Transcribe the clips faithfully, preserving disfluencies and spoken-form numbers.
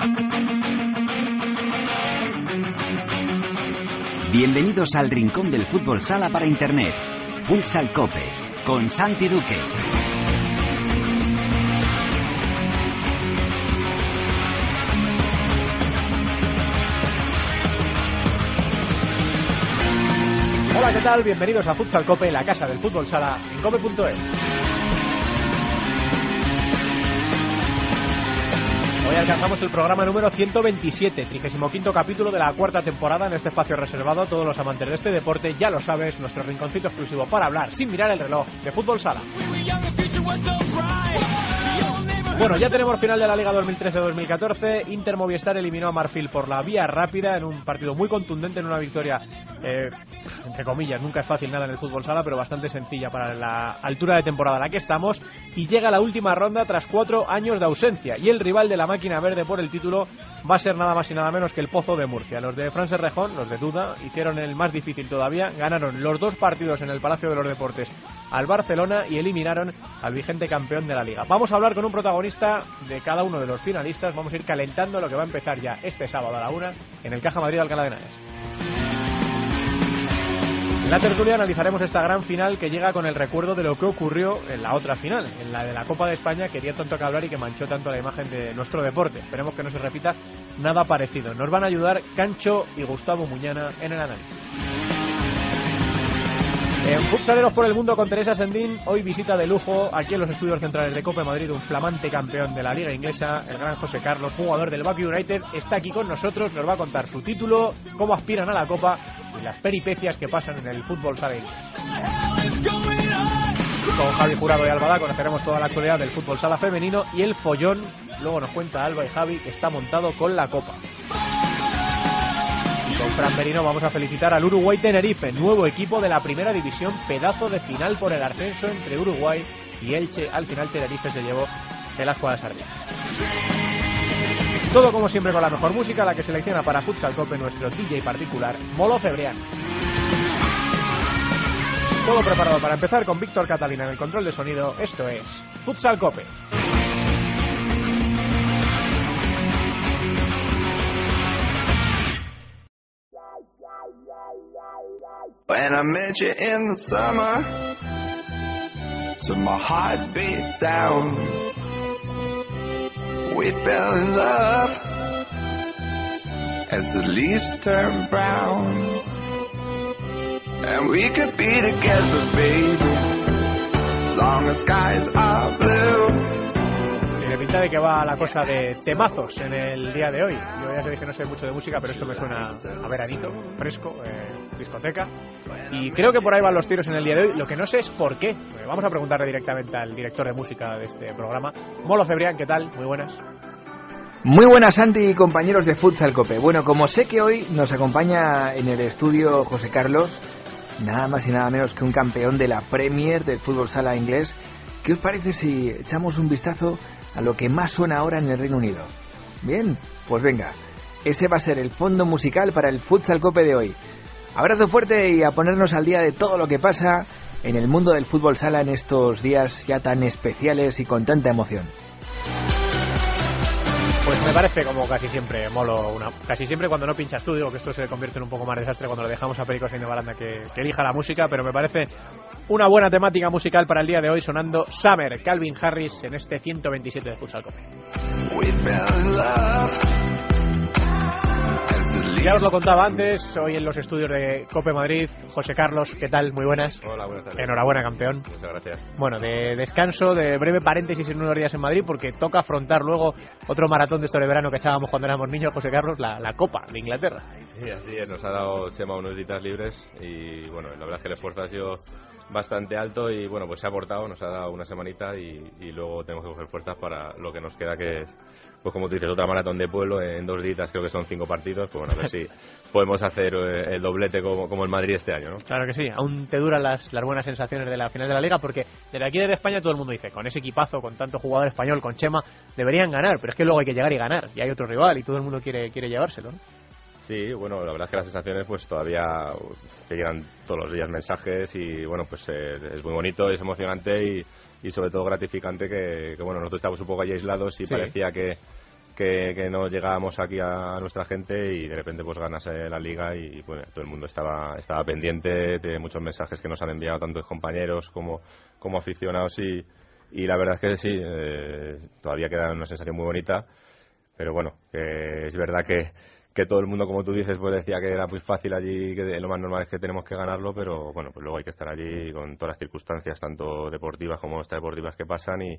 Bienvenidos al rincón del fútbol sala para internet. Futsal Cope, con Santi Duque. Hola, ¿qué tal? Bienvenidos a Futsal Cope, la casa del fútbol sala en cope punto es. Hoy alcanzamos el programa número ciento veintisiete, trigésimo quinto capítulo de la cuarta temporada en este espacio reservado a todos los amantes de este deporte. Ya lo sabes, nuestro rinconcito exclusivo para hablar, sin mirar el reloj, de fútbol sala. Bueno, ya tenemos final de la Liga dos mil trece dos mil catorce. Inter Movistar eliminó a Marfil por la vía rápida en un partido muy contundente, en una victoria, eh, entre comillas, nunca es fácil nada en el fútbol sala, pero bastante sencilla para la altura de temporada en la que estamos. Y llega la última ronda tras cuatro años de ausencia. Y el rival de la máquina verde por el título va a ser nada más y nada menos que el Pozo de Murcia. Los de Fran Serrejón, los de Duda, hicieron el más difícil todavía. Ganaron los dos partidos en el Palacio de los Deportes al Barcelona y eliminaron al vigente campeón de la Liga. Vamos a hablar con un protagonista de cada uno de los finalistas. Vamos a ir calentando lo que va a empezar ya este sábado a la una en el Caja Madrid de Alcalá de Henares. En la tertulia analizaremos esta gran final que llega con el recuerdo de lo que ocurrió en la otra final, en la de la Copa de España, que dio tanto que hablar y que manchó tanto la imagen de nuestro deporte. Esperemos que no se repita nada parecido. Nos van a ayudar Cancho y Gustavo Muñana en el análisis. En Futsaleros por el Mundo con Teresa Sendín, hoy visita de lujo aquí en los estudios centrales de Cope Madrid un flamante campeón de la Liga Inglesa, el gran José Carlos, jugador del Bath United, está aquí con nosotros, nos va a contar su título, cómo aspiran a la Copa y las peripecias que pasan en el fútbol sala inglés. Con Javi Jurado y Albada conoceremos toda la actualidad del fútbol sala femenino y el follón, luego nos cuenta Alba y Javi, que está montado con la Copa. Con Fran Merino vamos a felicitar al Uruguay Tenerife, nuevo equipo de la primera división, pedazo de final por el ascenso entre Uruguay y Elche. Al final Tenerife se llevó de las cuadras arriba. Todo como siempre con la mejor música, la que selecciona para Futsal Cope nuestro D J particular, Molo Cebrián. Todo preparado para empezar con Víctor Catalina en el control de sonido. Esto es Futsal Cope. When I met you in the summer, to my heartbeat sound, we fell in love as the leaves turn brown, and we could be together, baby, as long as skies are blue. Tiene pinta de que va la cosa de temazos en el día de hoy. Yo ya sabéis que no sé mucho de música, pero esto me suena a veranito, fresco, eh, discoteca. Y creo que por ahí van los tiros en el día de hoy. Lo que no sé es por qué. Pues vamos a preguntarle directamente al director de música de este programa. Molo Cebrián, ¿qué tal? Muy buenas. Muy buenas, Santi y compañeros de Futsal Cope. Bueno, como sé que hoy nos acompaña en el estudio José Carlos, nada más y nada menos que un campeón de la Premier del fútbol sala inglés, ¿qué os parece si echamos un vistazo a lo que más suena ahora en el Reino Unido? Bien, pues venga, ese va a ser el fondo musical para el Futsal Cope de hoy. Abrazo fuerte y a ponernos al día de todo lo que pasa en el mundo del fútbol sala en estos días ya tan especiales y con tanta emoción. Pues me parece, como casi siempre, Molo, una, casi siempre cuando no pinchas tú, digo que esto se convierte en un poco más desastre cuando lo dejamos a Perico Sainz de Baranda que, que elija la música, pero me parece una buena temática musical para el día de hoy, sonando Summer, Calvin Harris, en este ciento veintisiete de Futsal Cope. Ya os lo contaba antes, hoy en los estudios de Cope Madrid, José Carlos, ¿qué tal? Muy buenas. Hola, buenas tardes. Enhorabuena, campeón. Muchas gracias. Bueno, de descanso, de breve paréntesis en unos días en Madrid, porque toca afrontar luego otro maratón de esto de verano que echábamos cuando éramos niños, José Carlos, la, la Copa de Inglaterra. Sí, así es, nos ha dado Chema unos días libres y bueno, la verdad es que el esfuerzo ha sido bastante alto y bueno, pues se ha aportado, nos ha dado una semanita y, y luego tenemos que coger fuerzas para lo que nos queda, que es, pues como tú dices, otra maratón de pueblo en dos días, creo que son cinco partidos, pues bueno, a ver si podemos hacer el doblete como, como el Madrid este año, ¿no? Claro que sí, aún te duran las, las buenas sensaciones de la final de la Liga, porque desde aquí, desde España, todo el mundo dice, con ese equipazo, con tanto jugador español, con Chema, deberían ganar, pero es que luego hay que llegar y ganar, y hay otro rival y todo el mundo quiere, quiere llevárselo, ¿no? Sí, bueno, la verdad es que las sensaciones pues todavía te llegan todos los días mensajes y bueno, pues eh, es muy bonito, es emocionante y, y sobre todo gratificante que, que bueno, nosotros estamos un poco ahí aislados y sí. parecía que que, que no llegábamos aquí a nuestra gente y de repente pues ganas la liga y bueno, todo el mundo estaba estaba pendiente de muchos mensajes que nos han enviado tantos compañeros como, como aficionados y, y la verdad es que sí, eh, todavía queda una sensación muy bonita, pero bueno, que es verdad que que todo el mundo, como tú dices, pues decía que era muy fácil allí, que lo más normal es que tenemos que ganarlo, pero bueno, pues luego hay que estar allí con todas las circunstancias, tanto deportivas como extradeportivas que pasan y,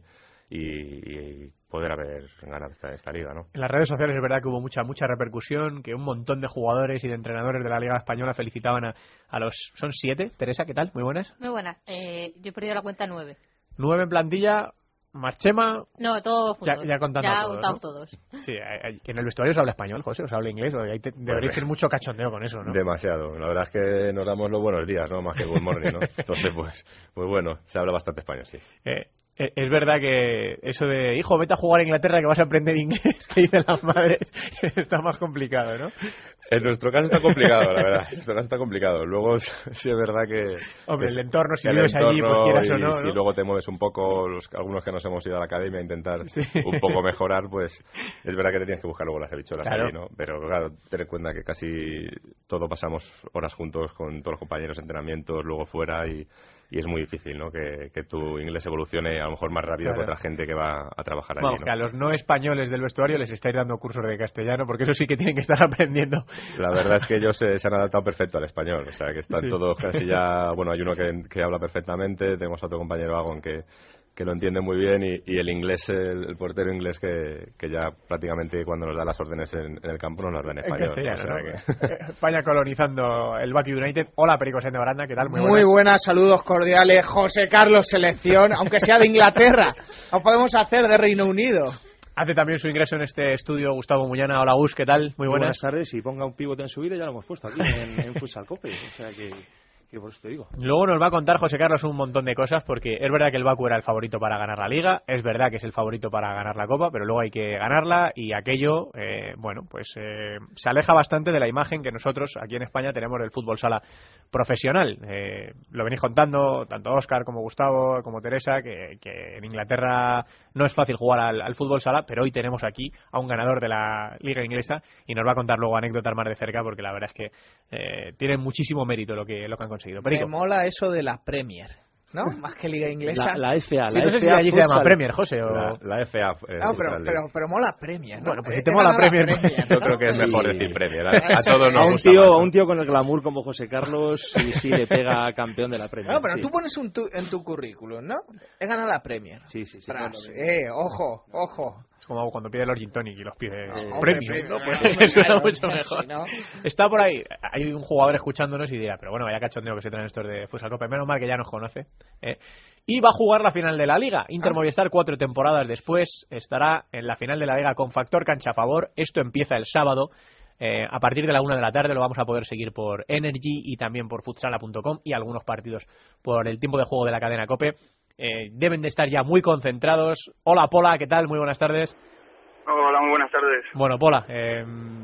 y, y poder haber ganado esta, esta liga, ¿no? En las redes sociales es verdad que hubo mucha mucha repercusión, que un montón de jugadores y de entrenadores de la Liga Española felicitaban a, a los... ¿Son siete? Teresa, ¿qué tal? Muy buenas. Muy buenas. Eh, yo he perdido la cuenta nueve. Nueve en plantilla... Más Chema. No, todos juntos. Ya, ya contando ya todos, ¿no? todos. todos. Sí, que en el vestuario se habla español, José, o se habla inglés, o ahí te, deberíais tener mucho cachondeo con eso, ¿no? Demasiado. La verdad es que nos damos los buenos días, ¿no? Más que good morning, ¿no? Entonces, pues, pues bueno, se habla bastante español, sí. Eh, eh, es verdad que eso de, hijo, vete a jugar a Inglaterra que vas a aprender inglés, que dicen las madres, está más complicado, ¿no? En nuestro caso está complicado, la verdad. En nuestro caso está complicado. Luego sí es verdad que... Hombre, que el entorno, si el vives entorno allí, pues quieras o no, ¿no? Si luego te mueves un poco, los, algunos que nos hemos ido a la academia a intentar sí. un poco mejorar, pues es verdad que te tienes que buscar luego las habichuelas claro. allí, ¿no? Pero claro, ten en cuenta que casi todo pasamos horas juntos con todos los compañeros, entrenamientos, luego fuera y... y es muy difícil, ¿no? Que, que tu inglés evolucione a lo mejor más rápido claro. que otra gente que va a trabajar allí, bueno, ¿no? Que a los no españoles del vestuario les estáis dando cursos de castellano, porque eso sí que tienen que estar aprendiendo. La verdad es que ellos se, se han adaptado perfecto al español, o sea que están sí. todos casi ya... Bueno, hay uno que, que habla perfectamente, tenemos a otro compañero Agon que... que lo entiende muy bien y, y el inglés, el, el portero inglés que, que ya prácticamente cuando nos da las órdenes en, en el campo nos las da en español. En castellano, ¿no? O sea ¿no? Que... España colonizando el Bucky United. Hola, Perico Sáenz de Baranda, ¿qué tal? Muy, Muy buenas. buenas, saludos cordiales. José Carlos Selección, aunque sea de Inglaterra, no podemos hacer de Reino Unido. Hace también su ingreso en este estudio Gustavo Muñana. Hola, Gus, ¿qué tal? Muy buenas. Muy buenas tardes, y ponga un pivote en su vida, ya lo hemos puesto aquí en, en Futsal Cope, o sea que... que por eso te digo. Luego nos va a contar José Carlos un montón de cosas, porque es verdad que el Baku era el favorito para ganar la Liga, es verdad que es el favorito para ganar la Copa, pero luego hay que ganarla y aquello, eh, bueno, pues eh, se aleja bastante de la imagen que nosotros aquí en España tenemos del fútbol sala profesional. Eh, lo venís contando tanto Óscar como Gustavo como Teresa, que, que en Inglaterra no es fácil jugar al, al fútbol sala, pero hoy tenemos aquí a un ganador de la Liga Inglesa y nos va a contar luego anécdotas más de cerca, porque la verdad es que eh, tiene muchísimo mérito lo que, lo que han conseguido. Perico. Me mola eso de la Premier, ¿no? Más que Liga Inglesa. La, la F A. Sí, la no sé F A si allí se llama Premier, José, o... La, la F A. Eh, no, pero, pero, pero mola Premier, ¿no? Bueno, pues si te mola Premier, Premier, yo creo que es mejor sí. decir Premier. A, a todos nos a un gusta tío, más, ¿no? A un tío con el glamour como José Carlos, y sí le pega campeón de la Premier. No, pero sí. tú pones un tu, en tu currículum, ¿no? He ganado la Premier. Sí, sí, sí. Tras, eh, ojo, ojo. Es como cuando pide los gin tonic y los pide eh, premium, ¿no? Pues eso suena mucho mejor. Sí, ¿no? Está por ahí, hay un jugador escuchándonos y dirá, pero bueno, vaya cachondeo que se traen estos de Futsal Copa, menos mal que ya nos conoce. ¿eh? Y va a jugar la final de la Liga. Inter Movistar, cuatro temporadas después, estará en la final de la Liga con factor cancha a favor. Esto empieza el sábado. Eh, a partir de la una de la tarde lo vamos a poder seguir por Energy y también por futsala punto com y algunos partidos por el tiempo de juego de la cadena COPE. Eh, deben de estar ya muy concentrados. Hola, Pola, ¿qué tal? Muy buenas tardes. Hola, muy buenas tardes. Bueno, Pola, eh,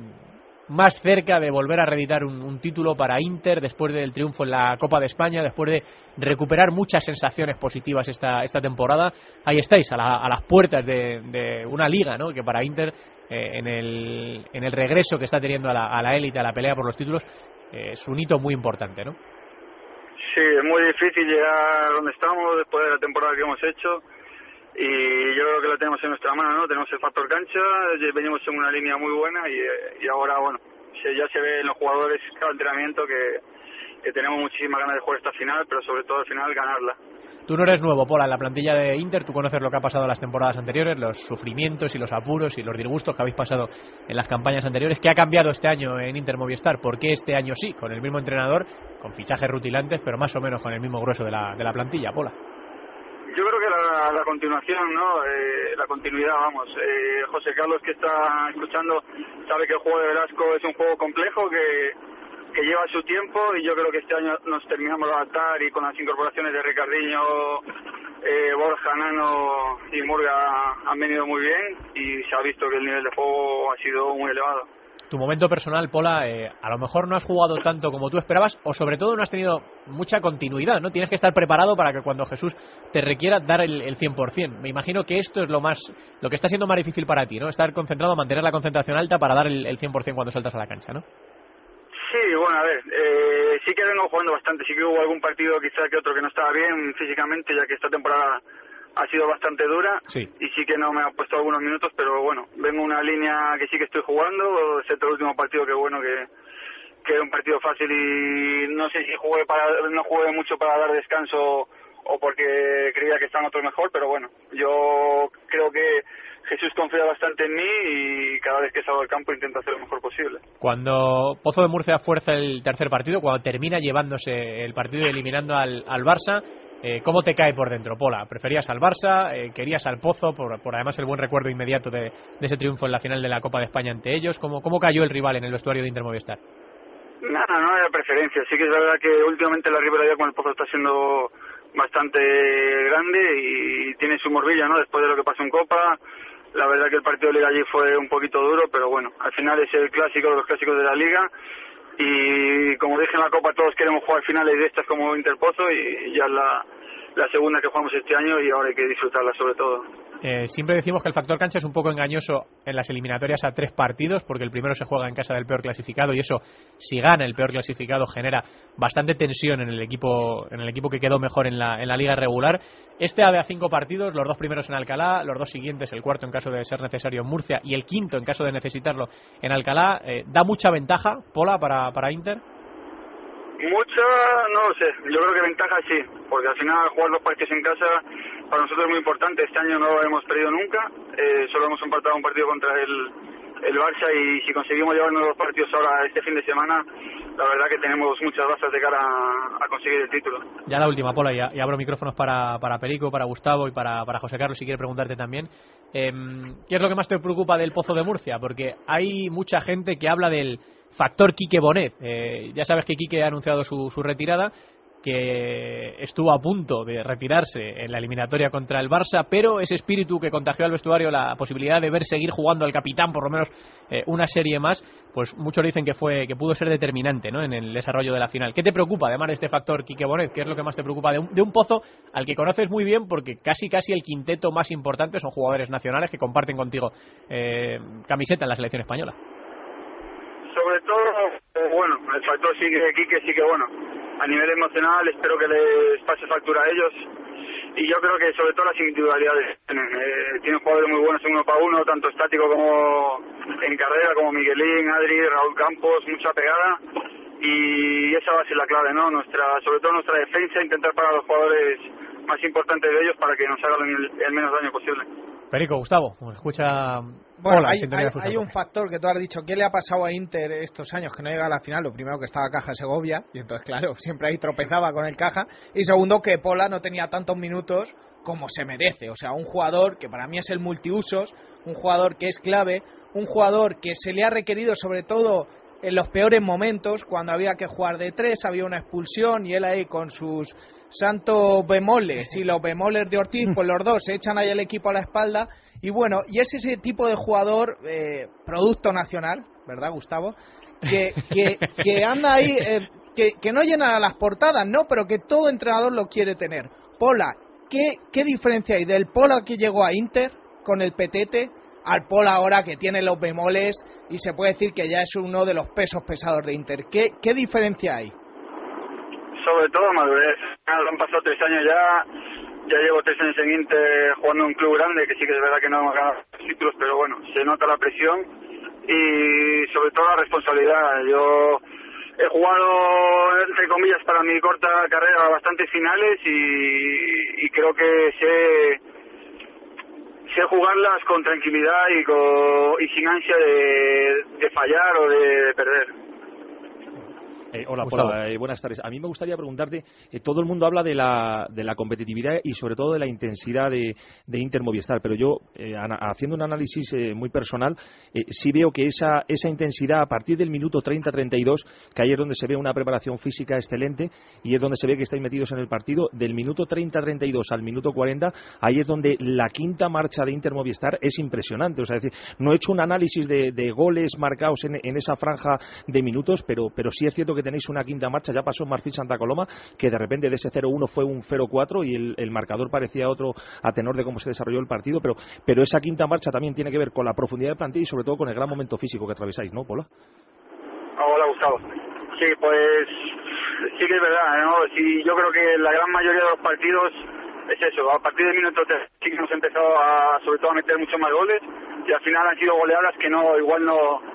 más cerca de volver a reeditar un, un título para Inter después del triunfo en la Copa de España, después de recuperar muchas sensaciones positivas esta, esta temporada. Ahí estáis, a, la, a las puertas de, de una liga, ¿no? Que para Inter, eh, en, el, en el regreso que está teniendo a la élite, a, a la pelea por los títulos, eh, es un hito muy importante, ¿no? Sí, es muy difícil llegar donde estamos después de la temporada que hemos hecho. Y yo creo que lo tenemos en nuestra mano, ¿no? Tenemos el factor cancha, venimos en una línea muy buena y, y ahora, bueno, se, ya se ve en los jugadores cada entrenamiento que, que tenemos muchísimas ganas de jugar esta final, pero sobre todo al final ganarla. Tú no eres nuevo, Pola, en la plantilla de Inter, tú conoces lo que ha pasado en las temporadas anteriores, los sufrimientos y los apuros y los disgustos que habéis pasado en las campañas anteriores. ¿Qué ha cambiado este año en Inter Movistar? ¿Por qué este año sí, con el mismo entrenador, con fichajes rutilantes, pero más o menos con el mismo grueso de la, de la plantilla, Pola? Yo creo que la, la continuación, ¿no? Eh, la continuidad, vamos. Eh, José Carlos, que está escuchando, sabe que el juego de Velasco es un juego complejo que, que lleva su tiempo y yo creo que este año nos terminamos de adaptar y con las incorporaciones de Ricardinho, eh, Borja, Nano y Murga han venido muy bien y se ha visto que el nivel de juego ha sido muy elevado. Tu momento personal, Pola, eh, a lo mejor no has jugado tanto como tú esperabas, o sobre todo no has tenido mucha continuidad, ¿no? Tienes que estar preparado para que cuando Jesús te requiera dar el, el cien por cien. Me imagino que esto es lo más, lo que está siendo más difícil para ti, ¿no? Estar concentrado, mantener la concentración alta para dar el, el cien por cien cuando saltas a la cancha, ¿no? Sí, bueno, a ver, eh, sí que vengo jugando bastante, sí que hubo algún partido quizá que otro que no estaba bien físicamente, ya que esta temporada ha sido bastante dura, sí. Y sí que no me ha puesto algunos minutos, pero bueno, vengo una línea que sí que estoy jugando, excepto el último partido que bueno, que, que era un partido fácil y no sé si jugué para, no jugué mucho para dar descanso o porque creía que estaban otros mejor, pero bueno, yo creo que Jesús confía bastante en mí y cada vez que salgo al campo intento hacer lo mejor posible. Cuando Pozo de Murcia fuerza el tercer partido, cuando termina llevándose el partido y eliminando al, al Barça, eh, ¿cómo te cae por dentro, Pola? ¿Preferías al Barça? Eh, ¿Querías al Pozo? Por, por además el buen recuerdo inmediato de, de ese triunfo en la final de la Copa de España ante ellos. ¿Cómo, cómo cayó el rival en el vestuario de Inter Movistar? Nada, no era preferencia. Sí que es verdad que últimamente la rivalidad con el Pozo está siendo bastante grande y tiene su morbillo, ¿no? Después de lo que pasó en Copa, la verdad que el partido de Liga allí fue un poquito duro, pero bueno, al final es el clásico de los clásicos de la Liga y como dije en la Copa todos queremos jugar finales de estas como Inter Pozo y ya es la, la segunda que jugamos este año y ahora hay que disfrutarla sobre todo. Eh, siempre decimos que el factor cancha es un poco engañoso en las eliminatorias a tres partidos, porque el primero se juega en casa del peor clasificado y eso, si gana el peor clasificado, genera bastante tensión en el equipo en el equipo que quedó mejor en la, en la liga regular. Este A de a cinco partidos, los dos primeros en Alcalá, los dos siguientes, el cuarto en caso de ser necesario en Murcia y el quinto en caso de necesitarlo en Alcalá, eh, ¿da mucha ventaja, Pola, para, para Inter? Mucha, no lo sé, yo creo que ventaja sí, porque al final jugar los partidos en casa para nosotros es muy importante. Este año no lo hemos perdido nunca, eh, solo hemos empatado un partido contra el, el Barça y si conseguimos llevarnos los partidos ahora este fin de semana, la verdad que tenemos muchas bazas de cara a, a conseguir el título. Ya la última, Pola, y, y abro micrófonos para, para Perico, para Gustavo y para, para José Carlos si quiere preguntarte también. Eh, ¿Qué es lo que más te preocupa del Pozo de Murcia? Porque hay mucha gente que habla del factor Quique Bonet. Eh, ya sabes que Quique ha anunciado su, su retirada, que estuvo a punto de retirarse en la eliminatoria contra el Barça, pero ese espíritu que contagió al vestuario la posibilidad de ver seguir jugando al capitán por lo menos eh, una serie más, pues muchos dicen que fue que pudo ser determinante, ¿no?, en el desarrollo de la final. ¿Qué te preocupa además de este factor Quique Bonet? ¿Qué es lo que más te preocupa de un, de un Pozo al que conoces muy bien porque casi casi el quinteto más importante son jugadores nacionales que comparten contigo eh, camiseta en la selección española? Sobre todo, bueno, el factor sí que Quique sí que bueno, a nivel emocional espero que les pase factura a ellos y yo creo que sobre todo las individualidades tienen, eh, tienen jugadores muy buenos en uno para uno, tanto estático como en carrera, como Miguelín, Adri, Raúl Campos, mucha pegada y esa va a ser la clave, ¿no? Nuestra, sobre todo nuestra defensa, intentar parar a los jugadores más importantes de ellos para que nos hagan el, el menos daño posible. Perico, Gustavo, escucha. Bueno, Hola, hay, hay, hay un factor que tú has dicho. ¿Qué le ha pasado a Inter estos años que no llega a la final? Lo primero, que estaba Caja Segovia, y entonces, claro, siempre ahí tropezaba con el Caja. Y segundo, que Pola no tenía tantos minutos como se merece. O sea, un jugador que para mí es el multiusos, un jugador que es clave, un jugador que se le ha requerido sobre todo en los peores momentos, cuando había que jugar de tres, había una expulsión y él ahí con sus santos bemoles y los bemoles de Ortiz, pues los dos se echan ahí el equipo a la espalda. Y bueno, y es ese tipo de jugador, eh, producto nacional, ¿verdad, Gustavo? Que, que, que anda ahí, eh, que, que no llenan a las portadas, ¿no? Pero que todo entrenador lo quiere tener. Pola, ¿qué, qué diferencia hay del Pola que llegó a Inter con el Petete al Pola ahora que tiene los bemoles y se puede decir que ya es uno de los pesos pesados de Inter? ¿Qué, qué diferencia hay? Sobre todo madurez. Han pasado tres años ya, ya llevo tres años en Inter jugando en un club grande, que sí que es verdad que no hemos ganado títulos, pero bueno, se nota la presión y sobre todo la responsabilidad. Yo he jugado, entre comillas, para mi corta carrera bastantes finales y, y creo que sé, sé jugarlas con tranquilidad y, con, y sin ansia de, de fallar o de perder. Eh, hola, Gustavo. Pola, eh, buenas tardes. A mí me gustaría preguntarte, eh, todo el mundo habla de la, de la competitividad y sobre todo de la intensidad de, de Inter Movistar, pero yo, eh, ana, haciendo un análisis eh, muy personal, eh, sí veo que esa, esa intensidad a partir del minuto treinta treinta y dos, que ahí es donde se ve una preparación física excelente y es donde se ve que estáis metidos en el partido, del minuto treinta treinta y dos al minuto cuarenta, ahí es donde la quinta marcha de Inter Movistar es impresionante. O sea, es decir, no he hecho un análisis de, de goles marcados en, en esa franja de minutos, pero, pero sí es cierto que tenéis una quinta marcha. Ya pasó en Marfil Santa Coloma, que de repente de ese cero uno fue un cero cuatro y el, el marcador parecía otro a tenor de cómo se desarrolló el partido, pero, pero esa quinta marcha también tiene que ver con la profundidad de plantilla y sobre todo con el gran momento físico que atravesáis, ¿no, Pola? Hola, Gustavo. Sí, pues sí que es verdad, ¿no? Sí, yo creo que la gran mayoría de los partidos es eso. A partir del minuto tres sí que hemos empezado a, sobre todo, a meter muchos más goles y al final han sido goleadas que no, igual no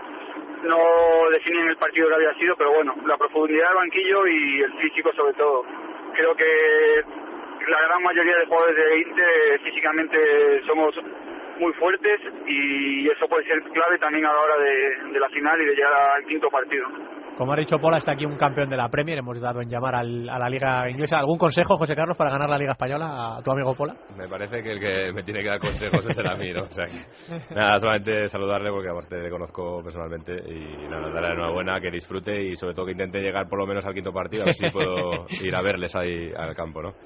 no definían el partido que había sido, pero bueno, la profundidad del banquillo y el físico sobre todo. Creo que la gran mayoría de jugadores de Inter físicamente somos muy fuertes y eso puede ser clave también a la hora de, de la final y de llegar al quinto partido. Como ha dicho Pola, está aquí un campeón de la Premier, hemos dado en llamar al, a la Liga Inglesa. ¿Algún consejo, José Carlos, para ganar la Liga Española a tu amigo Pola? Me parece que el que me tiene que dar consejos es a mí, ¿no? O sea, que, nada, solamente saludarle porque aparte le conozco personalmente y nada, darle la enhorabuena, que disfrute y sobre todo que intente llegar por lo menos al quinto partido, a ver si puedo ir a verles ahí al campo, ¿no?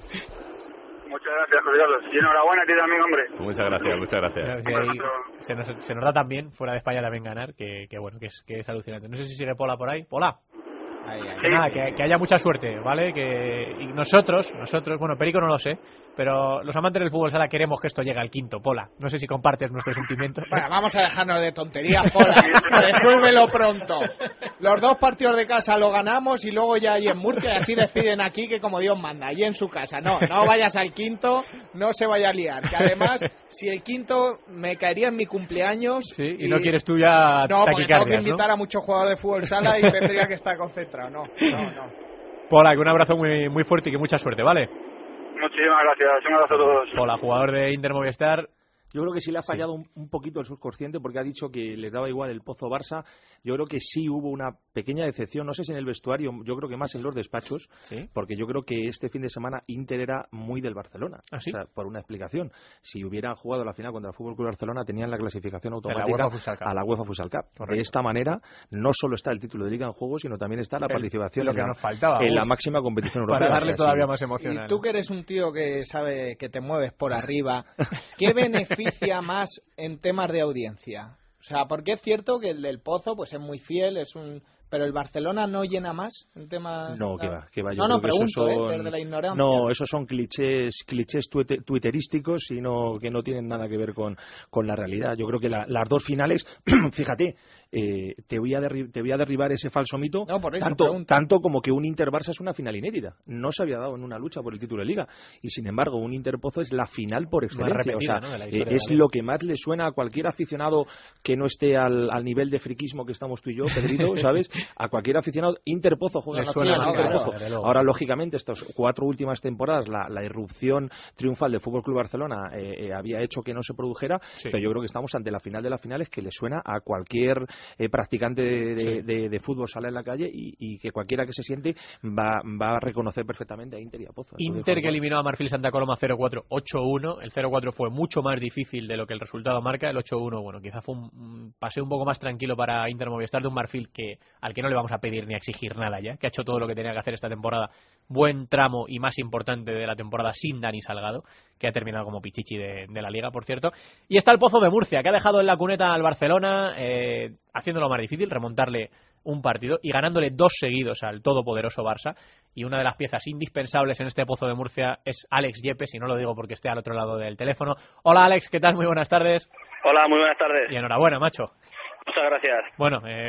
Muchas gracias, José Carlos. Y enhorabuena a ti también, hombre. Muchas gracias, muchas gracias. Que ahí se, nos, se nos da también, fuera de España también ganar, que, que bueno, que es, que es alucinante. No sé si sigue Pola por ahí. Pola. Ahí, ahí, Que sí, nada, sí, que, sí. que haya mucha suerte, ¿vale? Que y nosotros, nosotros, bueno, Perico no lo sé, pero los amantes del fútbol sala queremos que esto llegue al quinto, Pola. No sé si compartes nuestros sentimientos. Bueno, vamos a dejarnos de tonterías, Pola. Resuélvelo pronto. Los dos partidos de casa lo ganamos y luego ya ahí en Murcia y así despiden aquí que como Dios manda, allí en su casa. No, no vayas al quinto, no se vaya a liar. Que además, si el quinto me caería en mi cumpleaños... Sí, y, y no quieres tú ya no, porque tengo que taquicardias, invitar ¿no? a muchos jugadores de fútbol sala y tendría que estar concentrado. No, no, no. Pola, que un abrazo muy, muy fuerte y que mucha suerte, ¿vale? Muchísimas gracias. Un abrazo a todos. Pola, jugador de Inter Movistar. Yo creo que sí le ha fallado un, un poquito el subconsciente porque ha dicho que le daba igual el Pozo Barça. Yo creo que sí hubo una pequeña decepción, no sé si en el vestuario, yo creo que más en los despachos, ¿sí? Porque yo creo que este fin de semana Inter era muy del Barcelona. ¿Ah, sí? O sea, por una explicación. Si hubieran jugado la final contra el F C Barcelona, tenían la clasificación automática la UEFA Futsal Cup. a la UEFA Futsal Cup. Correcto. De esta manera, no solo está el título de Liga en juego, sino también está la El- participación lo en, que la, nos faltaba, en la uf, máxima competición europea. para darle O sea, todavía sí. más emoción. Y tú que eres un tío que sabe que te mueves por arriba, ¿qué beneficia más en temas de audiencia? O sea, porque es cierto que el del Pozo pues es muy fiel, es un... pero el Barcelona no llena más en temas... No, que va, que va. Yo no, no, creo que esos pregunto, son... ¿eh? Desde la ignorancia. No, esos son clichés, clichés tuite- twitterísticos y no, que no tienen nada que ver con, con la realidad. Yo creo que la- las dos finales, fíjate, eh, te, voy a derri- te voy a derribar ese falso mito, No, por eso tanto, pregunto. tanto como que un Inter-Barça es una final inédita. No se había dado en una lucha por el título de Liga. Y sin embargo, un Inter-Pozo es la final por excelencia. repetida, O sea, ¿no? de la eh, historia es de la Liga. lo que más le suena a cualquier aficionado que no esté al, al nivel de friquismo que estamos tú y yo, Pedrito, ¿sabes? A cualquier aficionado, Inter-Pozo juega Le la suena final, más, Inter-Pozo. claro, desde luego. Ahora, lógicamente, estas cuatro últimas temporadas, la, la irrupción triunfal del F C Barcelona eh, eh, había hecho que no se produjera, Sí. pero yo creo que estamos ante la final de las finales que le suena a cualquier eh, practicante de, de, Sí. de- de fútbol sala en la calle y, y que cualquiera que se siente va, va a reconocer perfectamente a Inter y a Pozo. Entonces, Inter que bueno, eliminó a Marfil Santa Coloma cero cuatro, ocho uno. El cero cuatro fue mucho más difícil de lo que el resultado marca. El ocho uno, bueno, quizá fue un, un paseo un poco más tranquilo para Inter Movistar de un Marfil que al que no le vamos a pedir ni a exigir nada ya, que ha hecho todo lo que tenía que hacer esta temporada. Buen tramo y más importante de la temporada sin Dani Salgado, que ha terminado como pichichi de, de la Liga, por cierto. Y está el Pozo de Murcia, que ha dejado en la cuneta al Barcelona, eh, haciéndolo más difícil, remontarle un partido y ganándole dos seguidos al todopoderoso Barça. Y una de las piezas indispensables en este Pozo de Murcia es Alex Yepes, y no lo digo porque esté al otro lado del teléfono. Hola Alex, ¿qué tal? Muy buenas tardes. Hola, muy buenas tardes. Y enhorabuena, macho. Muchas gracias. Bueno, eh,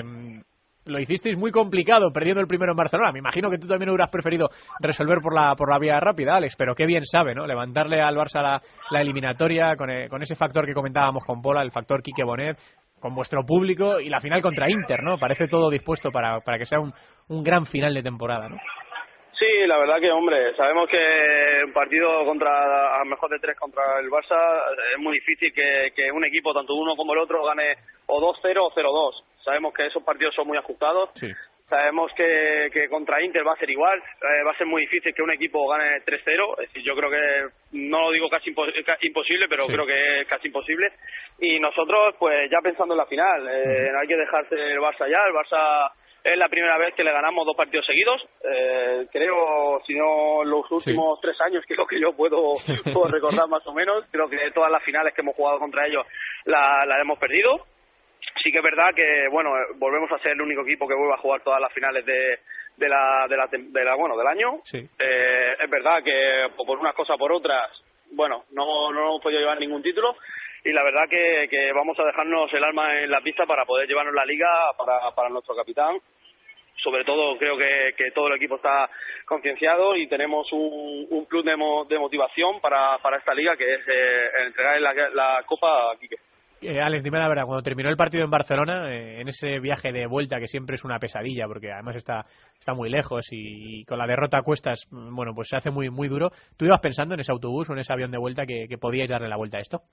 lo hicisteis muy complicado perdiendo el primero en Barcelona. Me imagino que tú también hubieras preferido resolver por la por la vía rápida, Alex, pero qué bien sabe, ¿no? Levantarle al Barça la, la eliminatoria con, eh, con ese factor que comentábamos con Pola, el factor Quique Bonet, con vuestro público y la final contra Inter, ¿no? Parece todo dispuesto para, para que sea un, un gran final de temporada, ¿no? Sí, la verdad que, hombre, sabemos que un partido contra, a mejor de tres contra el Barça, es muy difícil que, que un equipo, tanto uno como el otro, gane o dos cero o cero dos. Sabemos que esos partidos son muy ajustados, Sí. Sabemos que, que contra Inter va a ser igual, eh, va a ser muy difícil que un equipo gane tres cero, es decir, yo creo que, no lo digo casi impos imposible, pero sí. creo que es casi imposible, y nosotros pues ya pensando en la final, eh, no hay que dejarse el Barça ya, el Barça es la primera vez que le ganamos dos partidos seguidos, eh, creo, si no los últimos sí. tres años, que es lo que yo puedo, puedo recordar más o menos, creo que todas las finales que hemos jugado contra ellos las la hemos perdido. Sí que es verdad que, bueno, volvemos a ser el único equipo que vuelve a jugar todas las finales de, de, la, de, la, de la bueno del año. Sí. Eh, es verdad que por unas cosas por otras, bueno, no, no hemos podido llevar ningún título y la verdad que, que vamos a dejarnos el alma en la pista para poder llevarnos la liga para, para nuestro capitán. Sobre todo creo que, que todo el equipo está concienciado y tenemos un, un plus de, mo, de motivación para, para esta liga, que es eh, entregar la, la Copa a Quique. Eh, Alex, dime la verdad, cuando terminó el partido en Barcelona, eh, en ese viaje de vuelta que siempre es una pesadilla, porque además está está muy lejos y, y con la derrota a cuestas, bueno, pues se hace muy muy duro, ¿tú ibas pensando en ese autobús o en ese avión de vuelta que, que podíais darle la vuelta a esto?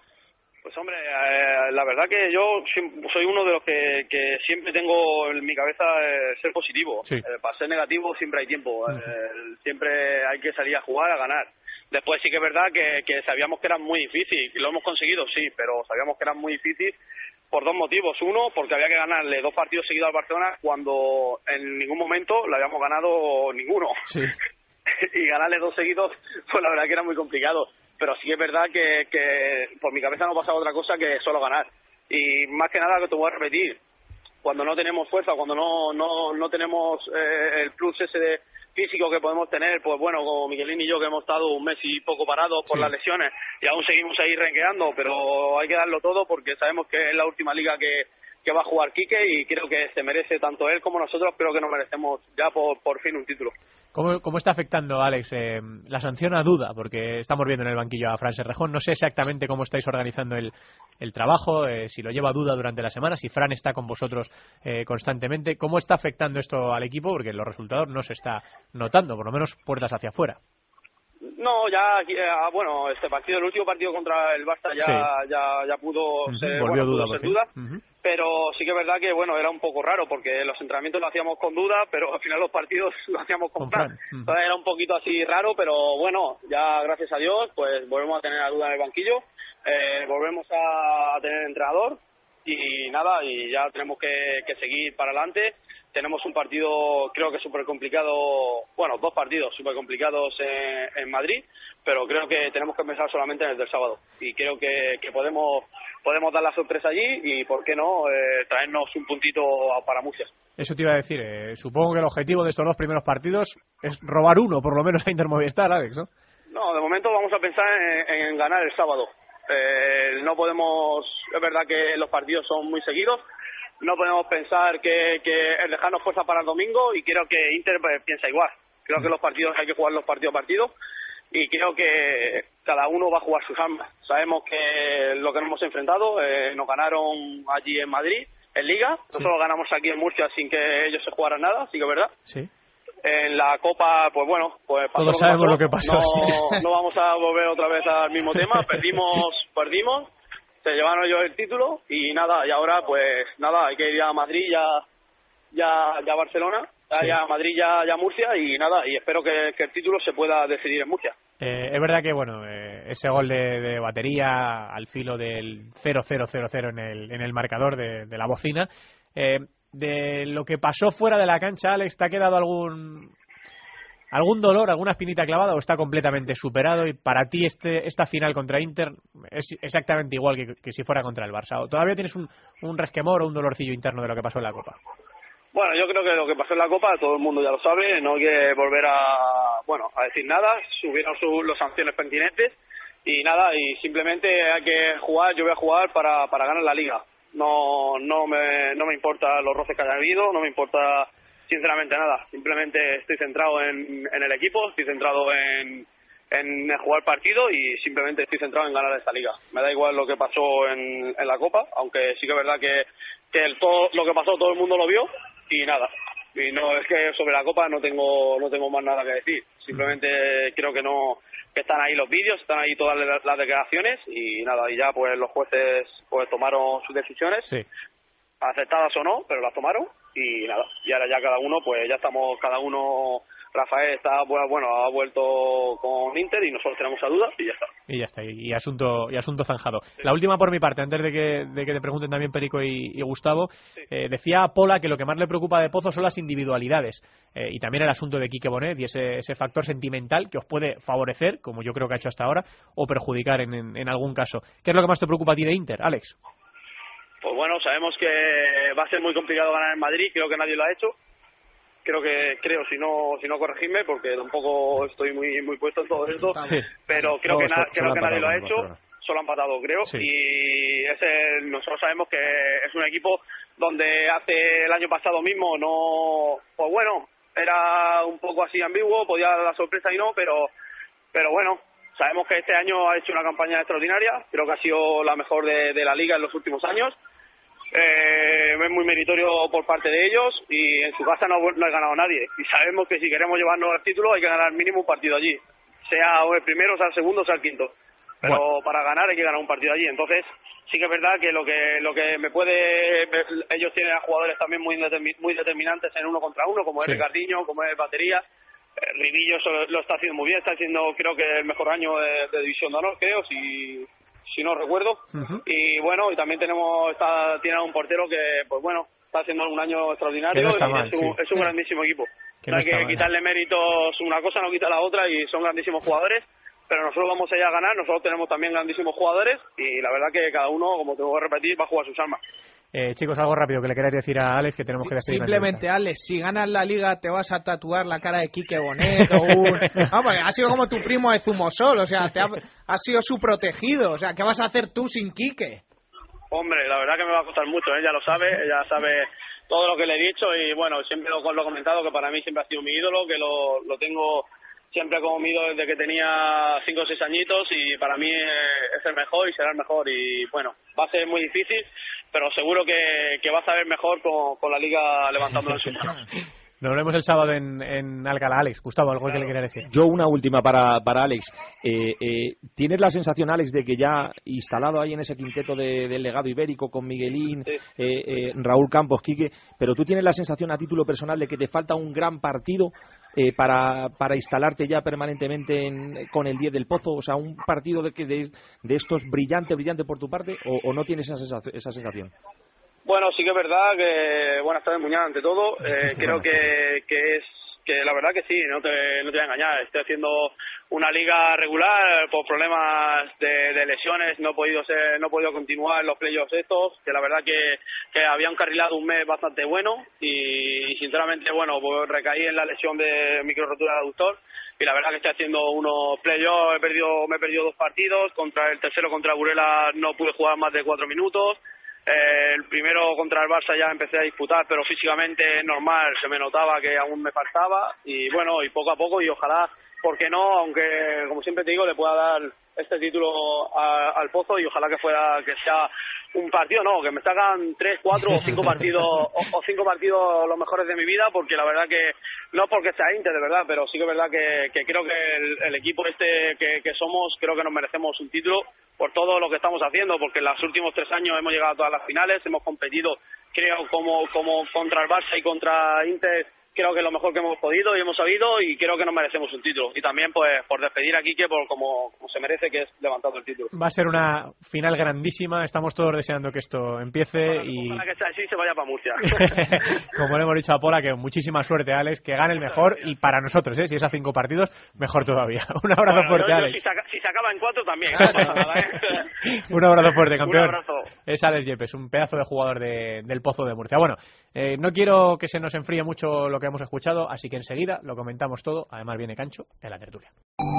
Pues hombre, eh, la verdad que yo soy uno de los que, que siempre tengo en mi cabeza eh, ser positivo. Sí. Eh, para ser negativo siempre hay tiempo, uh-huh. eh, siempre hay que salir a jugar, a ganar. Después sí que es verdad que, que sabíamos que era muy difícil, y lo hemos conseguido, sí, pero sabíamos que era muy difícil por dos motivos. Uno, porque había que ganarle dos partidos seguidos al Barcelona cuando en ningún momento le habíamos ganado ninguno. Sí. Y ganarle dos seguidos, pues la verdad que era muy complicado. Pero sí que es verdad que, que por mi cabeza no pasaba otra cosa que solo ganar. Y más que nada, que te voy a repetir, cuando no tenemos fuerza, cuando no no no tenemos eh, el plus ese de físico que podemos tener, pues bueno, como Miguelín y yo que hemos estado un mes y poco parados por sí. las lesiones y aún seguimos ahí renqueando, pero hay que darlo todo porque sabemos que es la última liga que, que va a jugar Quique y creo que se merece tanto él como nosotros, creo que nos merecemos ya por, por fin un título. ¿Cómo, cómo está afectando, Alex, eh, la sanción a Duda? Porque estamos viendo en el banquillo a Fran Serrejón. No sé exactamente cómo estáis organizando el, el trabajo, eh, si lo lleva Duda durante la semana, si Fran está con vosotros eh, constantemente. ¿Cómo está afectando esto al equipo? Porque los resultados no se está notando, por lo menos puertas hacia afuera. No, ya, ya, bueno, este partido, el último partido contra el Barça ya sí. ya, ya pudo uh-huh. ser, Volvió bueno, Duda, pudo por ser duda uh-huh. pero sí que es verdad que, bueno, era un poco raro porque los entrenamientos lo hacíamos con Duda, pero al final los partidos lo hacíamos con, con Fran. Fran. Uh-huh. Entonces era un poquito así raro, pero bueno, ya gracias a Dios, pues volvemos a tener a Duda en el banquillo, eh, volvemos a, a tener entrenador y nada, y ya tenemos que, que seguir para adelante. Tenemos un partido, creo que súper complicado, bueno, dos partidos súper complicados en, en Madrid, pero creo que tenemos que pensar solamente en el del sábado. Y creo que, que podemos podemos dar la sorpresa allí y, ¿por qué no?, eh, traernos un puntito para Murcia. Eso te iba a decir, eh, supongo que el objetivo de estos dos primeros partidos es robar uno, por lo menos, a Inter Movistar, Alex, ¿no? No, de momento vamos a pensar en, en ganar el sábado. Eh, no podemos, es verdad que los partidos son muy seguidos, no podemos pensar que, que es dejarnos fuerza para el domingo y creo que Inter pues, piensa igual. Creo que los partidos hay que jugar los partidos a partido y creo que cada uno va a jugar sus armas. Sabemos que lo que nos hemos enfrentado, eh, nos ganaron allí en Madrid, en Liga, nosotros sí. ganamos aquí en Murcia sin que ellos se jugaran nada, sí que es verdad. Sí. En la Copa, pues bueno, pues pasó todos sabemos lo que pasó. No, sí. no vamos a volver otra vez al mismo tema, perdimos, perdimos. Se llevaron ellos el título y nada, y ahora pues nada, hay que ir a Madrid, ya ya, ya a Barcelona, sí. ya a Madrid, ya, ya a Murcia y nada, y espero que, que el título se pueda decidir en Murcia. Eh, es verdad que bueno, eh, ese gol de, de batería al filo del cero cero cero cero en el, en el marcador de, de la bocina, eh, de lo que pasó fuera de la cancha, Alex, ¿te ha quedado algún... ¿Algún dolor, alguna espinita clavada o está completamente superado y para ti este esta final contra Inter es exactamente igual que, que si fuera contra el Barça? ¿O todavía tienes un, un resquemor o un dolorcillo interno de lo que pasó en la Copa? Bueno, yo creo que lo que pasó en la Copa todo el mundo ya lo sabe, no hay que volver a bueno a decir nada, subieron sus las sanciones pertinentes y nada, y simplemente hay que jugar, yo voy a jugar para, para ganar la Liga. No no me no me importa los roces que haya habido, no me importa sinceramente nada, simplemente estoy centrado en, en el equipo, estoy centrado en, en jugar partido y simplemente estoy centrado en ganar esta liga. Me da igual lo que pasó en, en la Copa, aunque sí que es verdad que, que el, todo lo que pasó todo el mundo lo vio y nada. Y no es que sobre la Copa no tengo no tengo más nada que decir. Simplemente creo que no que están ahí los vídeos, están ahí todas las declaraciones y nada, y ya pues los jueces pues tomaron sus decisiones. Sí. aceptadas o no, pero las tomaron y nada, y ahora ya cada uno, pues ya estamos cada uno. Rafael está bueno, ha vuelto con Inter y nosotros tenemos esa duda y ya está. Y ya está, y, y asunto y asunto zanjado. Sí. La última por mi parte, antes de que, de que te pregunten también Perico y, y Gustavo, sí. eh, decía Pola que lo que más le preocupa de Pozo son las individualidades eh, y también el asunto de Quique Bonet y ese, ese factor sentimental que os puede favorecer, como yo creo que ha hecho hasta ahora, o perjudicar en, en, en algún caso. ¿Qué es lo que más te preocupa a ti de Inter, Alex? Pues bueno, sabemos que va a ser muy complicado ganar en Madrid, creo que nadie lo ha hecho. Creo que, creo, si no si no corregirme, porque tampoco estoy muy muy puesto en todo esto, sí. pero creo no, que, na, creo que nadie lo ha hecho, solo han empatado, creo, sí. y ese, nosotros sabemos que es un equipo donde hace el año pasado mismo no, pues bueno, era un poco así ambiguo, podía dar la sorpresa y no, pero pero bueno, sabemos que este año ha hecho una campaña extraordinaria, creo que ha sido la mejor de, de la Liga en los últimos años. Eh, es muy meritorio por parte de ellos y en su casa no, no ha ganado nadie y sabemos que si queremos llevarnos el título hay que ganar mínimo un partido allí, sea el primero, sea el segundo, sea el quinto, pero bueno, para ganar hay que ganar un partido allí. Entonces sí que es verdad que lo que lo que me puede, ellos tienen a jugadores también muy muy determinantes en uno contra uno, como sí. es Ricardinho, como es Batería. eh, Rivillo lo, lo está haciendo muy bien, está haciendo creo que el mejor año de, de División de Honor, creo, si si no recuerdo, uh-huh. y bueno, y también tenemos, está, tiene un portero que, pues bueno, está haciendo un año extraordinario no y mal, es, un, sí. es un grandísimo equipo. Que no hay que mal, quitarle méritos, una cosa no quita la otra y son grandísimos jugadores, pero nosotros vamos a ir a ganar, nosotros tenemos también grandísimos jugadores y la verdad que cada uno, como tengo que repetir, va a jugar sus armas. Eh, chicos, algo rápido que le queráis decir a Alex que tenemos sí, que decir. Simplemente, Alex, si ganas la Liga te vas a tatuar la cara de Quique Bonet o un... Ah, porque ha sido como tu primo de Zumosol, o sea, te ha, has sido su protegido, o sea, ¿qué vas a hacer tú sin Quique? Hombre, la verdad que me va a costar mucho, ella lo sabe, ella sabe todo lo que le he dicho y bueno, siempre lo, lo he comentado que para mí siempre ha sido mi ídolo, que lo, lo tengo siempre como mi ídolo desde que tenía cinco o seis añitos y para mí es el mejor y será el mejor y bueno, va a ser muy difícil, pero seguro que, que vas a ver mejor con, con la Liga levantándola en su mano. Nos vemos el sábado en, en Alcalá. Alex, Gustavo, algo claro. que le quiera decir. Yo una última para, para Alex. Eh, eh, ¿Tienes la sensación, Alex, de que ya instalado ahí en ese quinteto de, del legado ibérico con Miguelín, sí. eh, eh, Raúl Campos, Quique, pero tú tienes la sensación a título personal de que te falta un gran partido eh, para, para instalarte ya permanentemente en, con el diez del Pozo? O sea, un partido de, que de, de estos brillante, brillante por tu parte, o, o no tienes esa sensación? Esa sensación? Bueno, sí que es verdad que buenas tardes, Muñoz, ante todo. Eh, creo que, que es que la verdad que sí, no te, no te voy a engañar. Estoy haciendo una liga regular por problemas de, de lesiones, no he podido ser, no he podido continuar los playoffs estos, que la verdad que, que había encarrilado un mes bastante bueno y, y sinceramente, bueno, pues recaí en la lesión de microrotura de aductor. Y la verdad que estoy haciendo unos playoffs, he perdido, me he perdido dos partidos, contra el tercero contra Burela no pude jugar más de cuatro minutos. Eh, el primero contra el Barça ya empecé a disputar, pero físicamente normal, se me notaba que aún me faltaba y bueno, y poco a poco y ojalá, ¿por qué no? Aunque como siempre te digo, le pueda dar este título a, al Pozo y ojalá que fuera, que sea un partido, no, que me sacan tres, cuatro o cinco partidos o, o cinco partidos los mejores de mi vida, porque la verdad que no porque sea Inter de verdad, pero sí que es verdad que, que creo que el, el equipo este que, que somos, creo que nos merecemos un título por todo lo que estamos haciendo, porque en los últimos tres años hemos llegado a todas las finales, hemos competido, creo, como, como contra el Barça y contra Inter, creo que es lo mejor que hemos podido y hemos sabido y creo que nos merecemos un título. Y también pues por despedir a Quique por como, como se merece, que es levantando el título. Va a ser una final grandísima, estamos todos deseando que esto empiece bueno, y... Para que sea así se vaya para Murcia. Como le hemos dicho a Pola, que muchísima suerte, Alex, que gane el mejor y para nosotros, ¿eh? Si es a cinco partidos, mejor todavía. Un abrazo bueno, fuerte, yo, yo, Alex. Si se, si se acaba en cuatro también, no pasa nada, ¿eh? Un abrazo fuerte, campeón. Un abrazo. Es Alex Yepes, un pedazo de jugador de, del Pozo de Murcia. Bueno, eh, no quiero que se nos enfríe mucho lo que hemos escuchado, así que enseguida lo comentamos todo. Además viene Cancho en la tertulia.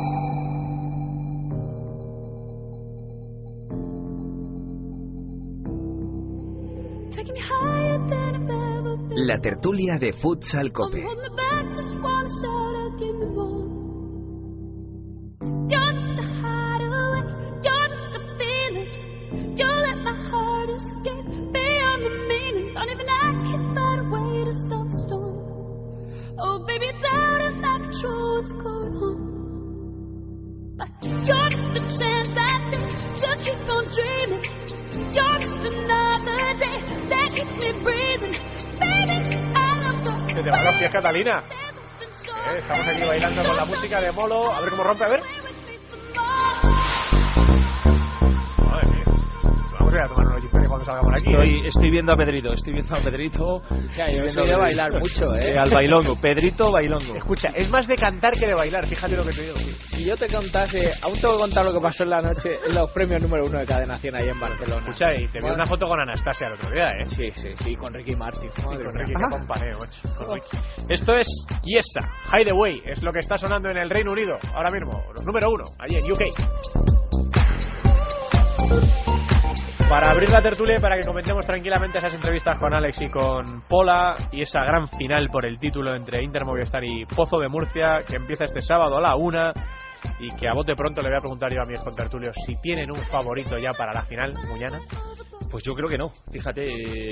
La tertulia de Futsal Cope. Oh, baby, down in that control, what's going on? But you're just a chance I take, just keep on dreaming. You're just another day that keeps me Se te va los pies, Catalina. Eh, estamos aquí bailando con la música de Molo. A ver cómo rompe, a ver. Madre mía. Vamos a ir a tomar unos gin cuando salgamos aquí. Estoy, ¿eh? estoy viendo a Pedrito, estoy viendo a Pedrito. Ya, yo soy de bailar mucho, ¿eh? Al bailongo, Pedrito bailongo. Escucha, es más de cantar que de bailar, fíjate lo que te digo. Si yo te contase, aún tengo que contar lo que pasó en la noche en los premios número uno de Cadena cien ahí en Barcelona. Escucha, y te vi una foto con Anastasia el otro día, ¿eh? Sí, sí, sí, con Ricky Martin. Y con Ricky, qué companeo, macho. Con Ricky. Esto es Chiesa, Hideaway, es lo que está sonando en el Reino Unido ahora mismo, los número uno, allí en U K. Para abrir la tertulia y para que comentemos tranquilamente esas entrevistas con Alex y con Pola y esa gran final por el título entre Inter Movistar y Pozo de Murcia que empieza este sábado a la una y que a bote pronto le voy a preguntar yo a mis contertulios si tienen un favorito ya para la final, Muñana. Pues yo creo que no, fíjate,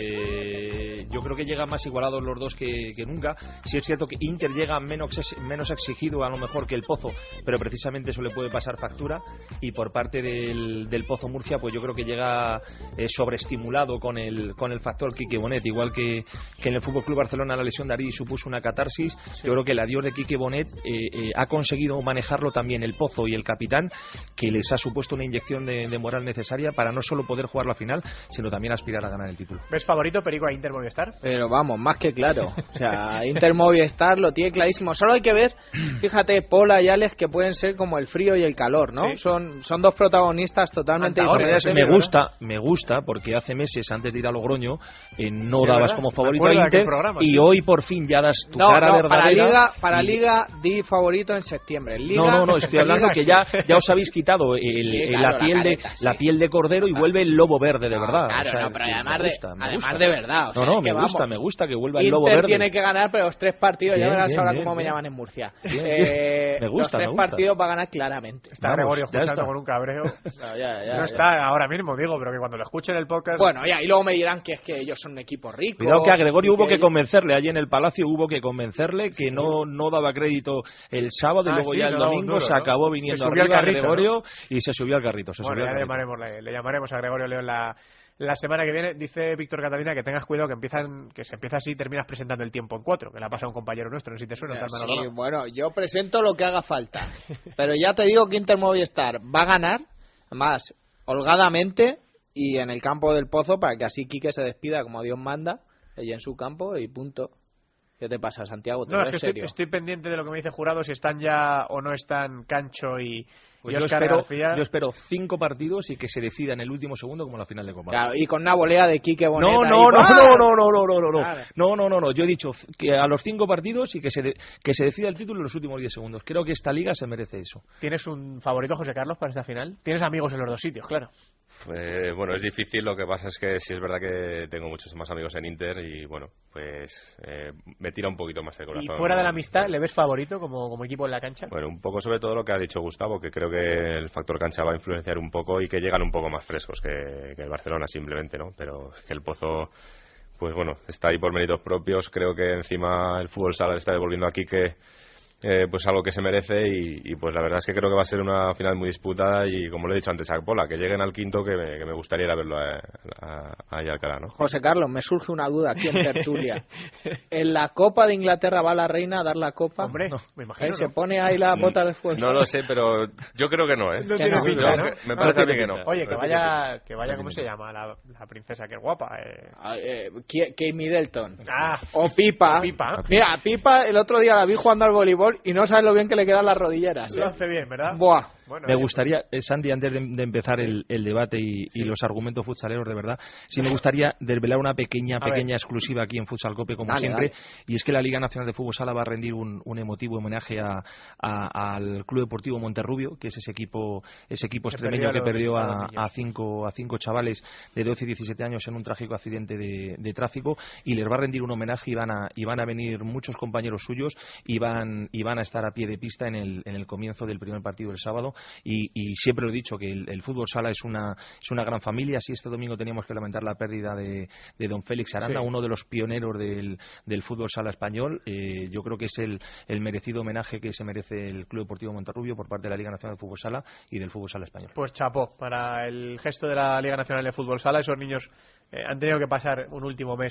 eh, yo creo que llegan más igualados los dos que, que nunca. Sí es cierto que Inter llega menos, menos exigido a lo mejor que el Pozo, pero precisamente eso le puede pasar factura, y por parte del, del Pozo Murcia pues yo creo que llega eh, sobreestimulado con el, con el factor Quique Bonet, igual que, que en el F C Barcelona la lesión de Ari supuso una catarsis. Sí. Yo creo que el adiós de Quique Bonet eh, eh, ha conseguido manejarlo también el Pozo y el capitán, que les ha supuesto una inyección de, de moral necesaria para no solo poder jugar la final, sino también aspirar a ganar el título. ¿Ves favorito, Perico, a Inter Movistar? Pero vamos, más que claro. O sea, Inter Movistar lo tiene clarísimo. Solo hay que ver, fíjate, Pola y Alex, que pueden ser como el frío y el calor, ¿no? Sí. Son, son dos protagonistas totalmente diferentes. Me gusta, me gusta, porque hace meses, antes de ir a Logroño, eh, no sí, dabas ¿verdad? Como favorito a Inter, programa, y sí. Hoy por fin ya das tu no, cara no, verdadera. Para Liga, para y... Liga di favorito en septiembre. Liga, no, no, no, estoy hablando que ya, ya os habéis quitado el, sí, el, claro, la, piel la, careta, de, sí. la piel de cordero y vuelve el lobo verde de verdad. Claro, o sea, no, pero además, me gusta, de, me además gusta. de verdad. O sea, no, no, es que me gusta, vamos, me gusta que vuelva Inter el lobo verde. Tiene que ganar, pero los tres partidos, bien, ya verás bien, ahora bien, cómo bien. Me llaman en Murcia. Bien, eh, me gusta, los tres me gusta. partidos va a ganar claramente. Está vamos, Gregorio escuchando con un cabreo. No, ya, ya, no ya. está ahora mismo, digo, pero que cuando lo escuchen el podcast... Bueno, ya, y luego me dirán que es que ellos son un equipo rico. Cuidado que a Gregorio hubo que, que convencerle, allí en el Palacio hubo que convencerle que no, no daba crédito el sábado y ah, luego sí, ya el no, domingo duro, se ¿no? acabó viniendo se arriba carrito, Gregorio, ¿no? Y se subió al carrito. Se bueno, subió ya al le, carrito. llamaremos, le, le llamaremos a Gregorio León la... La semana que viene. Dice Víctor Catalina que tengas cuidado que empiezan que se empieza así y terminas presentando el tiempo en cuatro, que le ha pasado a un compañero nuestro, no sé si te suena. Eh, tal sí, bueno, yo presento lo que haga falta, pero ya te digo que Inter Movistar va a ganar, más holgadamente y en el campo del Pozo, para que así Quique se despida como Dios manda, allí en su campo y punto. ¿Qué te pasa, Santiago? ¿Te no, es que serio? Estoy, estoy pendiente de lo que me dice Jurado, si están ya o no están Cancho y... Pues yo espero, yo espero cinco partidos y que se decida en el último segundo como la final de Copa. Claro, y con una volea de Quique Bonet. No, no, no, no, no, no, no, no, no, no, claro. no, no, no, no. Yo he dicho que a los cinco partidos y que se de, que se decida el título en los últimos diez segundos. Creo que esta liga se merece eso. ¿Tienes un favorito, José Carlos, para esta final? Tienes amigos en los dos sitios, claro. Eh, bueno, es difícil, lo que pasa es que sí es verdad que tengo muchos más amigos en Inter y bueno, pues eh, me tira un poquito más el corazón. ¿Y fuera de la amistad, le ves favorito como, como equipo en la cancha? Bueno, un poco sobre todo lo que ha dicho Gustavo, que creo que el factor cancha va a influenciar un poco y que llegan un poco más frescos que, que el Barcelona simplemente, ¿no? Pero que el Pozo, pues bueno, está ahí por méritos propios. Creo que encima el fútbol sala le está devolviendo aquí que Eh, pues algo que se merece y, y pues la verdad es que creo que va a ser una final muy disputada y como lo he dicho antes a Pola, que lleguen al quinto que me, que me gustaría ir a verlo a, a, a Alcalá, ¿no? José Carlos, me surge una duda aquí en tertulia. ¿En la Copa de Inglaterra va la reina a dar la copa? Hombre, no, me imagino. ¿Eh? ¿Se no. pone ahí la bota de fuerza? No lo sé, pero yo creo que no, ¿eh? No tiene no, pinta, ¿no? Me parece a mí que no. Oye, que vaya, que vaya, ¿cómo se llama? La, la princesa, que es guapa. Eh. Ah, eh, Kate Middleton. Ah, o Pipa. Pipa. Mira, Pipa el otro día la vi jugando al voleibol y no sabes lo bien que le quedan las rodilleras. Lo ¿eh? hace bien, ¿verdad? Buah. Bueno, me oye, gustaría, eh, Santi, antes de, de empezar el, el debate y, sí. y los argumentos futsaleros de verdad, sí me gustaría desvelar una pequeña, pequeña exclusiva aquí en Futsal Cope, como dale, siempre, dale. Y es que la Liga Nacional de Fútbol Sala va a rendir un, un emotivo homenaje a, a, al Club Deportivo Monterrubio, que es ese equipo ese equipo extremeño que perdió a, a, cinco, a cinco chavales de doce y diecisiete años en un trágico accidente de, de tráfico, y les va a rendir un homenaje y van a, y van a venir muchos compañeros suyos y van, y van a estar a pie de pista en el, en el comienzo del primer partido del sábado, y, y siempre lo he dicho que el, el fútbol sala es una es una gran familia. Si este domingo teníamos que lamentar la pérdida de, de don Félix Aranda, sí. uno de los pioneros del, del fútbol sala español, eh, yo creo que es el, el merecido homenaje que se merece el Club Deportivo Monterrubio por parte de la Liga Nacional de Fútbol Sala y del fútbol sala español. Pues chapó para el gesto de la Liga Nacional de Fútbol Sala. Esos niños eh, han tenido que pasar un último mes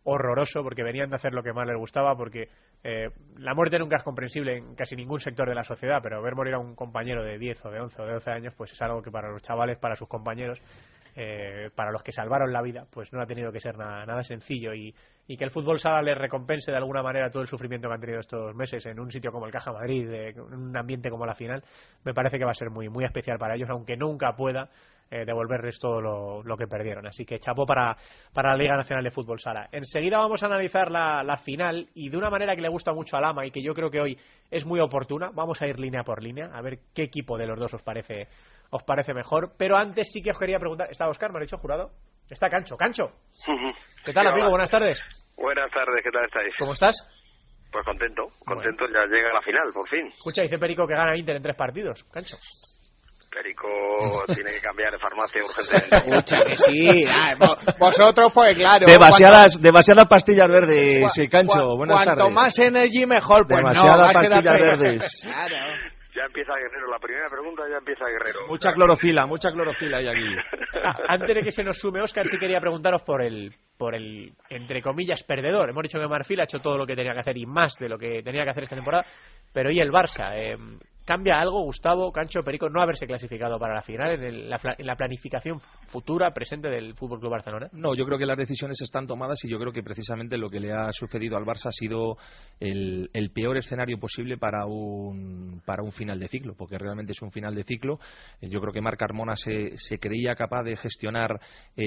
horroroso, porque venían de hacer lo que más les gustaba, porque eh, la muerte nunca es comprensible en casi ningún sector de la sociedad, pero ver morir a un compañero de diez o de once o de doce años, pues es algo que para los chavales, para sus compañeros, eh, para los que salvaron la vida, pues no ha tenido que ser nada, nada sencillo, y, y que el fútbol sala les recompense de alguna manera todo el sufrimiento que han tenido estos meses en un sitio como el Caja Madrid, en un ambiente como la final, me parece que va a ser muy, muy especial para ellos, aunque nunca pueda eh, devolverles todo lo, lo que perdieron. Así que chapó para, para la Liga Nacional de Fútbol Sala. Enseguida vamos a analizar la, la final, y de una manera que le gusta mucho a Lama y que yo creo que hoy es muy oportuna. Vamos a ir línea por línea a ver qué equipo de los dos os parece os parece mejor, pero antes sí que os quería preguntar. ¿Está Óscar, me ha dicho jurado? Está Cancho. Cancho, ¿qué tal, Sí, amigo? hola. Buenas tardes. Buenas tardes, ¿qué tal estáis? ¿Cómo estás? Pues contento, contento, ya llega la final, por fin. Escucha, dice Perico que gana Inter en tres partidos. Cancho. Perico tiene que cambiar de farmacia urgentemente. Escucha, que sí. Ah, vo- vosotros, pues claro. Demasiadas, cuanto, demasiadas pastillas verdes, cua- sí, Cancho. cua- Buenas cuanto tardes. más energy, mejor. Pues Demasiadas no, va a ser pastillas al- verdes. Claro. Ya empieza Guerrero, la primera pregunta ya empieza Guerrero. Mucha clorofila, mucha clorofila hay aquí. Ah, antes de que se nos sume Óscar, sí quería preguntaros por el, por el, entre comillas, perdedor. Hemos dicho que Marfil ha hecho todo lo que tenía que hacer y más de lo que tenía que hacer esta temporada, pero ¿y el Barça? Eh, ¿Cambia algo, Gustavo, Cancho, Perico, no haberse clasificado para la final en, el, la, en la planificación futura, presente del F C Barcelona? No, yo creo que las decisiones están tomadas y yo creo que precisamente lo que le ha sucedido al Barça ha sido el, el peor escenario posible para un, para un final de ciclo, porque realmente es un final de ciclo. Yo creo que Marc Carmona se, se creía capaz de gestionar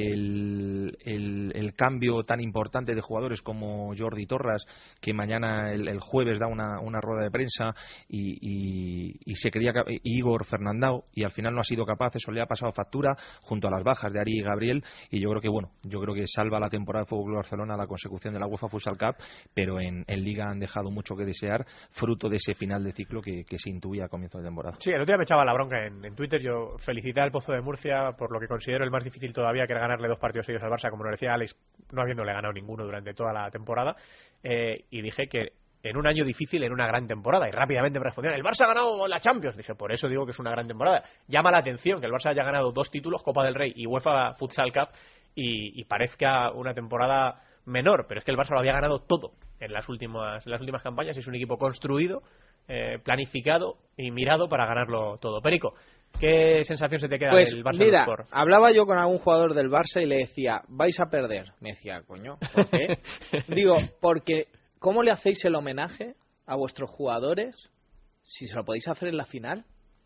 el, el, el cambio tan importante de jugadores como Jordi Torres, que mañana, el, el jueves, da una, una rueda de prensa, y, y y se creía que Igor Fernandao, y al final no ha sido capaz. Eso le ha pasado factura junto a las bajas de Ari y Gabriel, y yo creo que bueno, yo creo que salva la temporada del F C Barcelona la consecución de la UEFA Futsal Cup, pero en, en Liga han dejado mucho que desear, fruto de ese final de ciclo que, que se intuía a comienzo de temporada. Sí, el otro día me echaba la bronca en, en Twitter. Yo felicité al Pozo de Murcia por lo que considero el más difícil todavía, que era ganarle dos partidos seguidos al Barça, como nos decía Alex, no habiéndole ganado ninguno durante toda la temporada, eh, y dije que en un año difícil, en una gran temporada, y rápidamente me respondieron: el Barça ha ganado la Champions. Dije, por eso digo que es una gran temporada. Llama la atención que el Barça haya ganado dos títulos, Copa del Rey y UEFA Futsal Cup, y, y parezca una temporada menor, pero es que el Barça lo había ganado todo en las últimas, en las últimas campañas, y es un equipo construido, eh, planificado y mirado para ganarlo todo. Perico, ¿qué sensación se te queda Pues del Barça? mira, Sport? hablaba yo con algún jugador del Barça y le decía, vais a perder. Me decía, coño, ¿por qué? Digo, porque ¿cómo le hacéis el homenaje a vuestros jugadores si se lo podéis hacer en la final?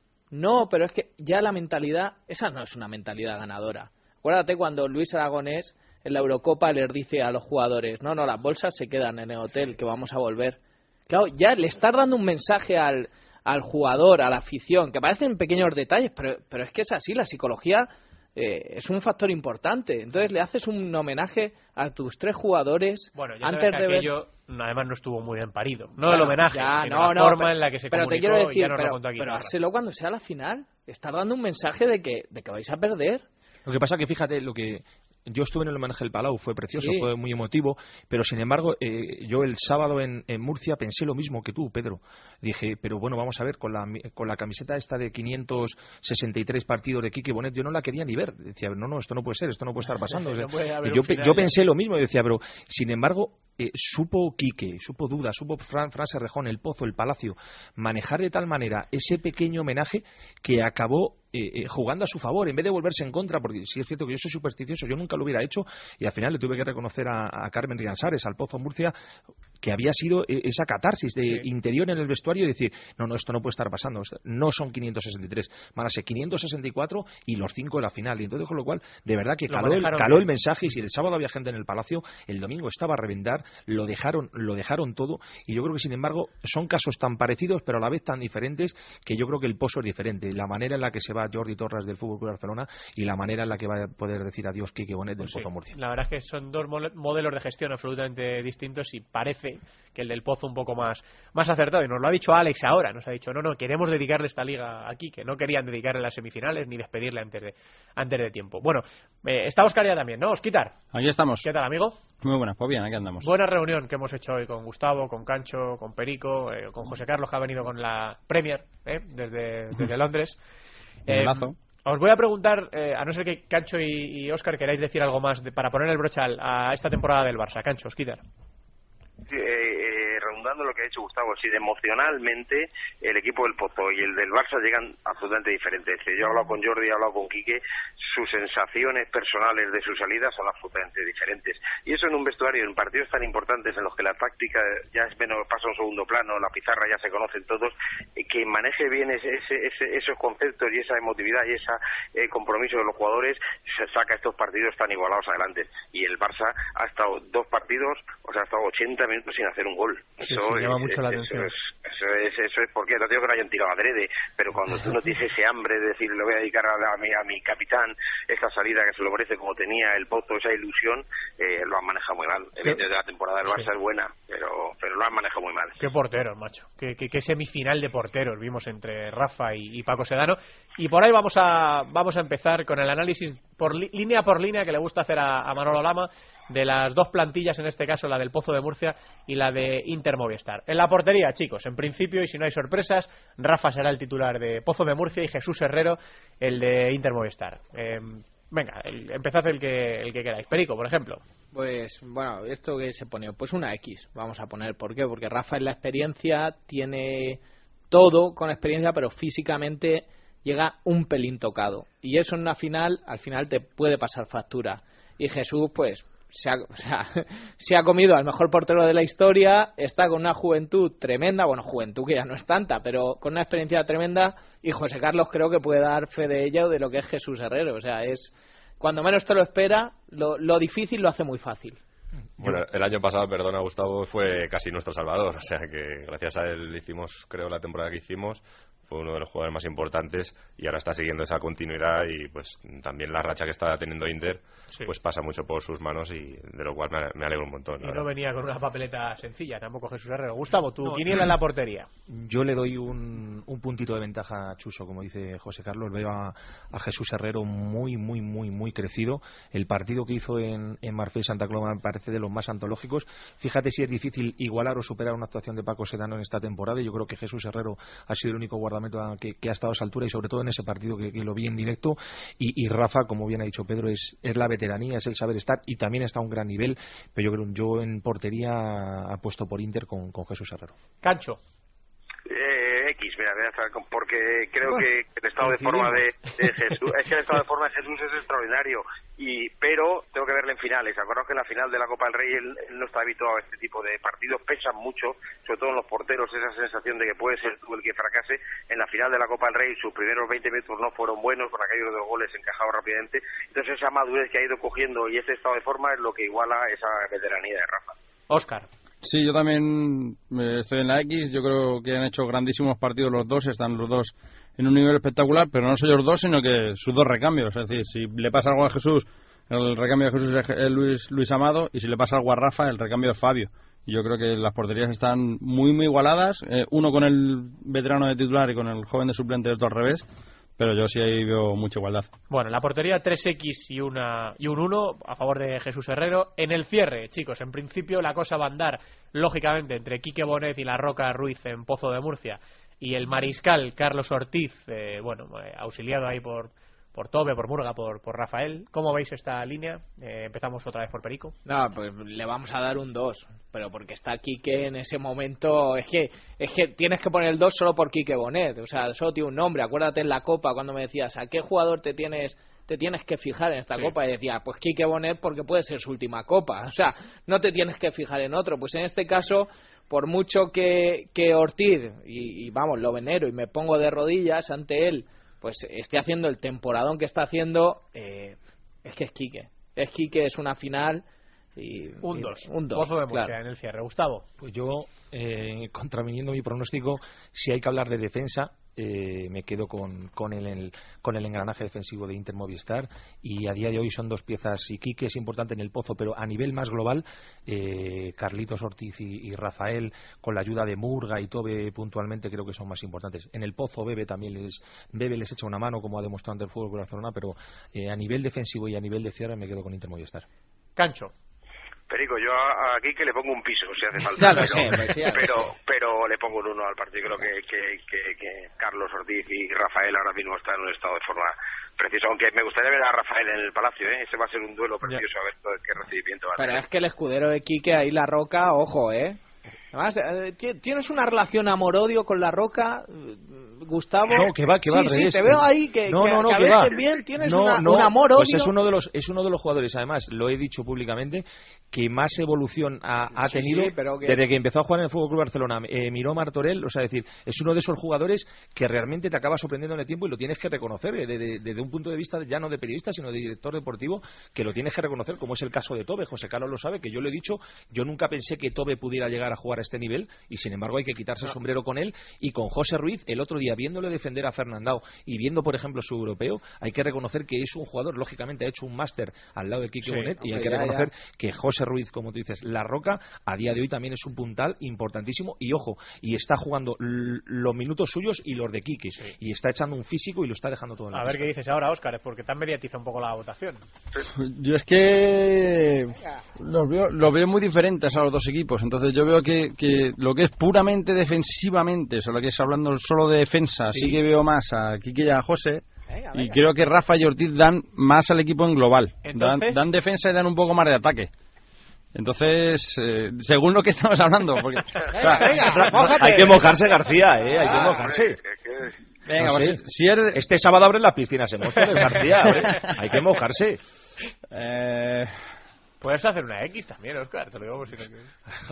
No, pero es que ya la mentalidad, esa no es una mentalidad ganadora. Acuérdate cuando Luis Aragonés en la Eurocopa les dice a los jugadores, no, no, las bolsas se quedan en el hotel, que vamos a volver. Claro, ya le estás dando un mensaje al, al jugador, a la afición, que parecen pequeños detalles, pero, pero es que es así, la psicología eh, es un factor importante. Entonces le haces un homenaje a tus tres jugadores bueno, ya antes de ver... aquello además no estuvo muy bien parido. No Bueno, el homenaje, ya, sino no, la no, forma pero, en la que se pero comunicó, te quiero decir, ya nos pero, lo contó aquí. pero hazlo cuando sea la final. Estás dando un mensaje de que, de que vais a perder. Lo que pasa que, fíjate, lo que yo estuve en el homenaje del Palau, fue precioso, Sí. fue muy emotivo, pero sin embargo, eh, yo el sábado en, en Murcia pensé lo mismo que tú, Pedro. Dije, pero bueno, vamos a ver, con la, con la camiseta esta de quinientos sesenta y tres partidos de Quique Bonet, yo no la quería ni ver. Decía, no, no, esto no puede ser, esto no puede estar pasando. O sea, No puede haber y yo, un final yo ya. pensé lo mismo y decía, pero sin embargo, eh, supo Quique, supo Duda, supo Fran, Fran Serrejón, el Pozo, el Palacio, manejar de tal manera ese pequeño homenaje que acabó Eh, eh, jugando a su favor, en vez de volverse en contra, porque sí es cierto que yo soy supersticioso, yo nunca lo hubiera hecho, y al final le tuve que reconocer a, a Carmen Riansares, al Pozo Murcia, que había sido eh, esa catarsis de Sí. interior en el vestuario y decir, no, no, esto no puede estar pasando, no son quinientos sesenta y tres, van a ser quinientos sesenta y cuatro y los cinco de la final, y entonces con lo cual, de verdad que Lo caló, el, manejaron caló el bien. mensaje, y si el sábado había gente en el Palacio, el domingo estaba a reventar, lo dejaron, lo dejaron todo, y yo creo que sin embargo son casos tan parecidos pero a la vez tan diferentes, que yo creo que el Pozo es diferente, la manera en la que se va Jordi Torres del F C Barcelona y la manera en la que va a poder decir adiós Quique Bonet del Pues sí, Pozo Murcia. la verdad es que son dos mole- modelos de gestión absolutamente distintos, y parece que el del Pozo un poco más, más acertado, y nos lo ha dicho Alex ahora, nos ha dicho, no, no, queremos dedicarle esta liga a Quique, no querían dedicarle las semifinales ni despedirle antes de, antes de tiempo. Bueno, eh, está Óscar ya también, ¿no? Osquitar, Aquí estamos. ¿qué tal, amigo? Muy buenas, pues bien, aquí andamos. Buena reunión que hemos hecho hoy con Gustavo, con Cancho, con Perico, eh, con José Carlos, que ha venido con la Premier, eh, desde, desde Londres. Un abrazo. Os voy a preguntar, eh, a no ser que Cancho y, y Óscar queráis decir algo más de, para poner el broche al, a esta temporada del Barça. Cancho, Osquitar. Sí, eh, eh, redundando lo que ha dicho Gustavo, si emocionalmente el equipo del Pozo y el del Barça llegan absolutamente diferentes. Yo he hablado con Jordi, he hablado con Quique, sus sensaciones personales de su salida son absolutamente diferentes. Y eso en un vestuario, en partidos tan importantes en los que la táctica ya es menos, pasa a un segundo plano, la pizarra ya se conocen todos, eh, que maneje bien ese, ese, ese, esos conceptos y esa emotividad y ese eh, compromiso de los jugadores, se saca estos partidos tan igualados adelante. Y el Barça ha estado dos partidos, o sea, ha estado ochenta minutos sin hacer un gol. Sí, eso sí, es, llama mucho es, la eso atención. es, eso es, eso es porque no digo que no hayan tirado adrede, pero cuando tú no tienes ese hambre de decir le voy a dedicar a, a, mi, a mi capitán esta salida que se lo merece como tenía el Pozo, esa ilusión, eh, lo han manejado muy mal. Evidentemente la temporada del Barça Sí. es buena, pero pero lo han manejado muy mal. Qué porteros, macho. Qué, qué, qué semifinal de porteros vimos entre Rafa y, y Paco Sedano. Y por ahí vamos a vamos a empezar con el análisis por li, línea por línea que le gusta hacer a, a Manolo Lama de las dos plantillas, en este caso la del Pozo de Murcia y la de Inter Movistar. En la portería, chicos, en principio, y si no hay sorpresas, Rafa será el titular de Pozo de Murcia y Jesús Herrero el de Inter Movistar. Eh, venga, el, empezad el que, el que queráis. Perico, por ejemplo. Pues, bueno, ¿esto que se pone? Pues una X, vamos a poner. ¿Por qué? Porque Rafa en la experiencia tiene todo con experiencia, pero físicamente llega un pelín tocado. Y eso en una final, al final te puede pasar factura. Y Jesús, pues, se ha, o sea, se ha comido al mejor portero de la historia, está con una juventud tremenda, bueno, juventud que ya no es tanta, pero con una experiencia tremenda, y José Carlos creo que puede dar fe de ella o de lo que es Jesús Herrero. O sea, es cuando menos te lo espera, lo, lo difícil lo hace muy fácil. Bueno, el año pasado, perdona Gustavo, fue casi nuestro salvador, o sea que gracias a él hicimos, creo, la temporada que hicimos, fue uno de los jugadores más importantes y ahora está siguiendo esa continuidad y pues también la racha que está teniendo Inter, sí, pues pasa mucho por sus manos y de lo cual me, me alegro un montón. Y no venía con una papeleta sencilla tampoco Jesús Herrero. Gustavo, tu no, quiniela en la portería. Yo le doy un, un puntito de ventaja a Chuso, como dice José Carlos. Veo a, a Jesús Herrero muy, muy, muy, muy crecido. El partido que hizo en, en Marfil Santa Coloma me parece de los más antológicos. Fíjate si es difícil igualar o superar una actuación de Paco Sedano en esta temporada. Yo creo que Jesús Herrero ha sido el único guardameta que, que ha estado a esa altura y sobre todo en ese partido que, que lo vi en directo. Y, y Rafa, como bien ha dicho Pedro, es, es la veteranía, es el saber estar y también está a un gran nivel. Pero yo creo yo en portería apuesto por Inter con, con Jesús Herrero. Cancho. Eh, X, mira, voy a estar con- porque creo bueno, que el estado de forma de, de Jesús, es que el estado de forma de Jesús es extraordinario, y pero tengo que verle en finales. Acordaos que en la final de la Copa del Rey él, él no está habituado a este tipo de partidos, pesan mucho, sobre todo en los porteros, esa sensación de que puede ser tú el que fracase. En la final de la Copa del Rey sus primeros veinte minutos no fueron buenos, con aquellos dos goles encajados rápidamente, entonces esa madurez que ha ido cogiendo y ese estado de forma es lo que iguala esa veteranía de Rafa. Óscar. Sí, yo también eh, estoy en la X. Yo creo que han hecho grandísimos partidos los dos. Están los dos en un nivel espectacular, pero no solo ellos dos, sino que sus dos recambios. Es decir, si le pasa algo a Jesús, el recambio de Jesús es Luis, Luis Amado, y si le pasa algo a Rafa, el recambio es Fabio. Y yo creo que las porterías están muy, muy igualadas. Eh, uno con el veterano de titular y con el joven de suplente, otro al revés. Pero yo sí ahí veo mucha igualdad. Bueno, en la portería tres X y, una, y un uno a favor de Jesús Herrero. En el cierre, chicos, en principio la cosa va a andar, lógicamente, entre Quique Bonet y la Roca Ruiz en Pozo de Murcia y el mariscal Carlos Ortiz, eh, bueno, eh, auxiliado ahí por, por Tobe, por Murga, por, por Rafael. ¿Cómo veis esta línea? Eh, empezamos otra vez por Perico. No, pues le vamos a dar un dos, pero porque está Quique en ese momento. Es que es que tienes que poner el dos solo por Quique Bonet, o sea, solo tiene un nombre. Acuérdate en la Copa cuando me decías ¿a qué jugador te tienes te tienes que fijar en esta sí. Copa? Y decía, pues Quique Bonet porque puede ser su última Copa, o sea, no te tienes que fijar en otro. Pues en este caso, por mucho que, que Ortiz, y, y vamos, lo venero y me pongo de rodillas ante él, pues esté haciendo el temporadón que está haciendo, eh, es que es Quique. Es Quique, es una final y... Un dos. Un dos, Pozo de Murcia, claro. En el cierre. Gustavo. Pues yo, eh, contraviniendo mi pronóstico, si hay que hablar de defensa, eh, me quedo con, con, el, el, con el engranaje defensivo de Inter Movistar, y a día de hoy son dos piezas, y Quique es importante en el Pozo, pero a nivel más global, eh, Carlitos Ortiz y, y Rafael, con la ayuda de Murga y Tobe puntualmente, creo que son más importantes. En el Pozo Bebe también les, Bebe les echa una mano, como ha demostrado ante el Fútbol Club Barcelona, pero eh, a nivel defensivo y a nivel de cierre me quedo con Inter Movistar. Cancho. Perico, yo a, a Quique le pongo un piso si hace falta, Ya lo pero, sé, pues ya lo pero, sé. pero le pongo un uno al partido. Creo que, que, que, que Carlos Ortiz y Rafael ahora mismo están en un estado de forma preciso, aunque me gustaría ver a Rafael en el Palacio, ¿eh? Ese va a ser un duelo precioso, a ver todo, qué recibimiento va a Pero tener. es que el escudero de Quique ahí, La Roca, ojo, ¿eh? Además, eh, ti- tienes una relación amor-odio con La Roca, eh, Gustavo. No, que va, que va sí, al sí, revés. te veo ahí que, no, que, no, no, que a que veces va. bien tienes no, una, no, un amor-odio. Pues es uno de los es uno de los jugadores, además, lo he dicho públicamente, que más evolución ha, ha Sí, tenido sí, pero que- desde que empezó a jugar en el Fútbol Club Barcelona. Eh, miró Martorell, o sea, decir, es uno de esos jugadores que realmente te acaba sorprendiendo en el tiempo y lo tienes que reconocer eh, desde, desde un punto de vista ya no de periodista, sino de director deportivo, que lo tienes que reconocer, como es el caso de Tobe. José Carlos lo sabe, que yo le he dicho, yo nunca pensé que Tobe pudiera llegar a jugar a este nivel y sin embargo hay que quitarse el sombrero con él. Y con José Ruiz, el otro día, viéndole defender a Fernandao y viendo, por ejemplo, su europeo, hay que reconocer que es un jugador, lógicamente ha hecho un máster al lado de Quique Sí, Bonet, y hay hombre, que ya, reconocer ya. que José Ruiz, como tú dices, La Roca, a día de hoy también es un puntal importantísimo y ojo, y está jugando l- los minutos suyos y los de Quique, y está echando un físico y lo está dejando todo en la A ver pista. qué dices ahora, Óscar, porque te han mediatizado un poco la votación. Yo es que los veo, los veo muy diferentes a los dos equipos. Entonces yo veo que, que lo que es puramente defensivamente, o sea, lo que es hablando solo de defensa, sí, Sí. que veo más a Quique y a José. Venga, Y venga. creo que Rafa y Ortiz dan más al equipo en global. Dan, Entonces- dan defensa y dan un poco más de ataque. Entonces, eh, según lo que estamos hablando, porque, o sea, Venga, Ra- mójate. Hay que mojarse, García, ¿eh? Hay que Ah, mojarse. Es que- venga, No pues, sé. si eres, Este sábado abren las piscinas en Móstoles, García. ¿eh? Hay que mojarse. eh, Puedes hacer una X también, Óscar, te lo digo por si no quieres.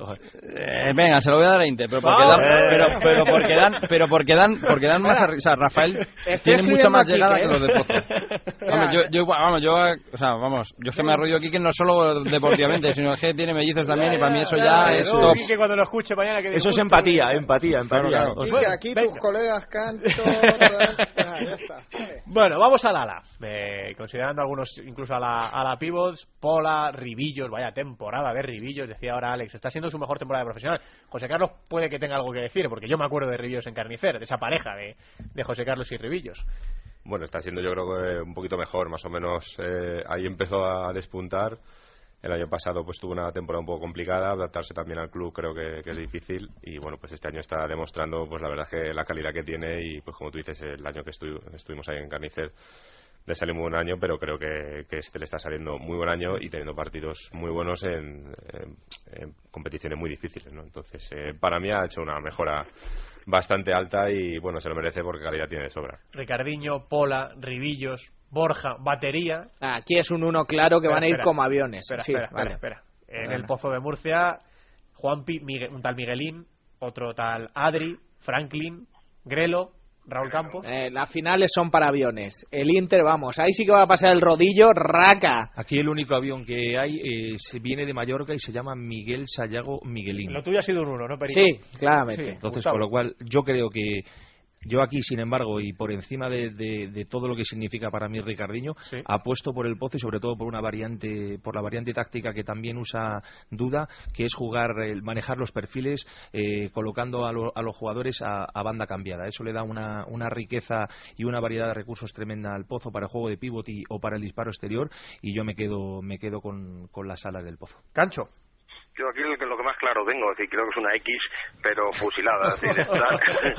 Eh, venga, se lo voy a dar a Inter, pero porque Vamos. dan, pero, pero porque dan, pero porque dan, porque dan más, arri- o sea, Rafael Estoy tiene mucha escribiendo más aquí, llegada ¿eh? que los de Pozo. Vamos, yo, yo, vamos, yo, o sea, vamos, yo es que me arrollo aquí que no solo deportivamente, sino que tiene mellizos también y para mí eso ya es No, top. Quique, cuando lo escuche mañana que Eso es disgusto. empatía, empatía, empatía. Claro, claro. Os Quique, bueno, aquí venga. tus colegas Canto. Ah, ya está. Vale. Bueno, vamos al ala. Eh, considerando algunos incluso a la, a la pivots, Pola, Ribillos, vaya temporada de Ribillos, decía ahora Alex, está siendo su mejor temporada de profesional. José Carlos puede que tenga algo que decir, porque yo me acuerdo de Ribillos en Carnicer, de esa pareja de, de José Carlos y Ribillos. Bueno, está siendo yo creo que un poquito mejor, más o menos eh, ahí empezó a despuntar. El año pasado pues tuvo una temporada un poco complicada, adaptarse también al club creo que, que es difícil y bueno, pues este año está demostrando pues la verdad que la calidad que tiene y pues como tú dices, el año que estu estuvimos ahí en Carnicer le salió muy buen año, pero creo que, que este le está saliendo muy buen año y teniendo partidos muy buenos en, en, en competiciones muy difíciles, ¿no? Entonces, eh, para mí ha hecho una mejora bastante alta y bueno, se lo merece porque calidad tiene de sobra. Ricardiño, Pola, Ribillos, Borja, batería. Ah, aquí es un uno claro que Espera, van a ir espera. como aviones. Espera, sí, espera, vale. espera, espera. En Vale. el Pozo de Murcia, Juanpi, Miguel- un tal Miguelín, otro tal Adri, Franklin, Grelo, Raúl Campos. Eh, las finales son para aviones. El Inter, vamos, ahí sí que va a pasar el rodillo, raca. Aquí el único avión que hay eh, se viene de Mallorca y se llama Miguel Sayago Miguelín. Lo tuyo ha sido un uno, ¿no, Perico? Sí, claramente. Sí. Entonces, Gustavo. con lo cual, yo creo que yo aquí, sin embargo, y por encima de, de, de todo lo que significa para mí Ricardiño, Sí. apuesto por el Pozo y sobre todo por una variante, por la variante táctica que también usa Duda, que es jugar, el manejar los perfiles, eh, colocando a, lo- a los jugadores a, a banda cambiada. Eso le da una, una riqueza y una variedad de recursos tremenda al Pozo para el juego de pívot y, o para el disparo exterior, y yo me quedo, me quedo con, con las alas del Pozo. Cancho. Yo aquí lo que, lo que más claro tengo, es decir, creo que es una X, pero fusilada. Es decir, están,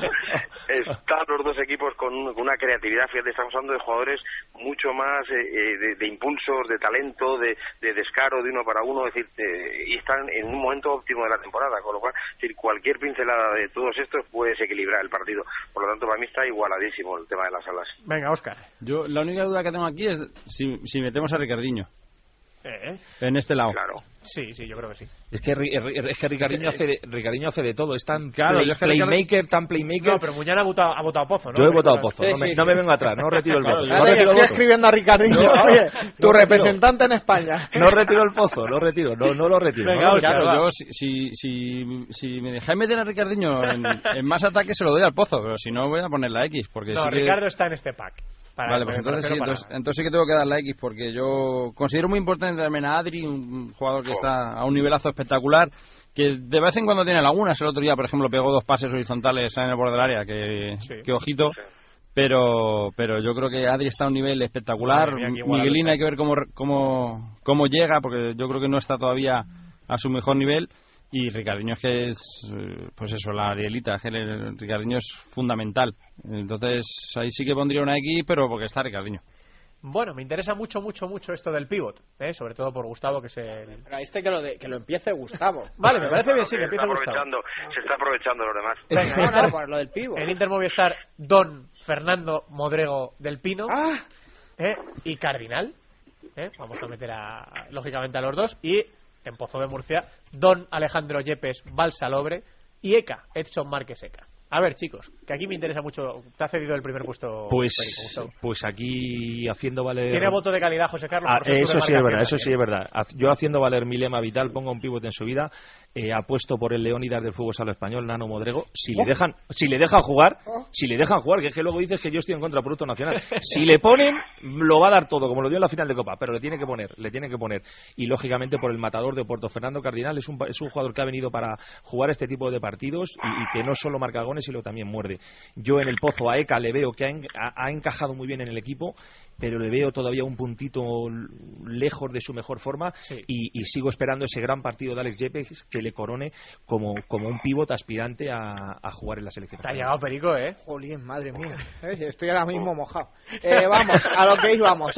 están los dos equipos con, un- con una creatividad. Fíjate, estamos hablando de jugadores mucho más eh, eh, de, de impulsos, de talento, de, de descaro de uno para uno. Es decir, eh, y están en un momento óptimo de la temporada, con lo cual, es decir, cualquier pincelada de todos estos puede desequilibrar el partido. Por lo tanto, para mí está igualadísimo el tema de las alas. Venga, Óscar. Yo, la única duda que tengo aquí es si, si metemos a Ricardiño Eh, en este lado. Claro. sí, sí, yo creo que sí. Es que, Ri- es que Ricardinho, hace de, Ricardinho hace de todo, es tan Claro, play- yo es que Ricardo- playmaker, tan playmaker. No, pero Muñana ha votado, ha votado Pozo, ¿no? Yo he votado Perico? Pozo, Sí, no, sí, me, sí. no me vengo atrás, no retiro el Claro, voto. yo- No Espérate, que retiro el estoy voto. escribiendo a Ricardinho. No, Oye, no tu retiro. representante en España. No retiro el Pozo, no retiro, no, no lo retiro. Venga, no lo Óscar, retiro. Claro, va. yo si, si, si, si me dejáis meter a Ricardiño en, en más ataque se lo doy al Pozo, pero si no voy a poner la X, porque No, sí que- Ricardo está en este pack. Para- Vale, pues me entonces sí, refiero para- entonces, entonces sí que tengo que dar la X, porque yo considero muy importante también a Adri, un jugador que Oh. está a un nivelazo espectacular, que de vez en cuando tiene lagunas. El otro día, por ejemplo, pegó dos pases horizontales en el borde del área, que, Sí. que ojito. Pero pero yo creo que Adri está a un nivel espectacular. Madre mía, qué igualado Miguelín está. hay que ver cómo, cómo, cómo llega, porque yo creo que no está todavía a su mejor nivel. Y Ricardinho es que es, pues eso, la Arielita, es que el Ricardinho es fundamental. Entonces ahí sí que pondría una X, pero porque está Ricardinho. Bueno, me interesa mucho, mucho, mucho esto del pivot, ¿eh? Sobre todo por Gustavo, que se... Pero ahí este que lo, de, que lo empiece Gustavo. Vale, me parece bien, sí, que empiece Gustavo. Se está aprovechando los demás. Venga, no, está no, por lo del pivot. En Inter Movistar, Don Fernando Modrego del Pino. Ah. ¿eh? Y Cardinal. ¿eh? Vamos a meter, a, lógicamente, a los dos. Y en Pozo de Murcia, Don Alejandro Yepes Balsalobre y Eka, Edson Márquez Eka. A ver, chicos, que aquí me interesa mucho. Te ha cedido el primer puesto. Pues, Perico, pues aquí haciendo valer. Tiene voto de calidad José Carlos. Ah, eso sí es verdad, eso sí es verdad. Yo haciendo valer mi lema vital, pongo un pivote en su vida, eh, apuesto por el Leónidas del fútbol sala español, Nano Modrego. Si le dejan, si le dejan jugar, si le dejan jugar, que es que luego dices que yo estoy en contra del Producto Nacional. Si le ponen, lo va a dar todo, como lo dio en la final de Copa, pero le tiene que poner, le tiene que poner. Y lógicamente por el matador de Puerto, Fernando Cardinal, es un, es un jugador que ha venido para jugar este tipo de partidos y, y que no solo marca goles, sino también muerde. Yo en el Pozo a Eka le veo que ha, en, ha, ha encajado muy bien en el equipo, pero le veo todavía un puntito lejos de su mejor forma, sí. y, y sigo esperando ese gran partido de Alex Yepes que le corone como, como un pívot aspirante a, a jugar en la selección. Te ha llegado Perico, ¿eh? Jolín, madre mía. Eh, estoy ahora mismo mojado. Eh, vamos, a lo que íbamos.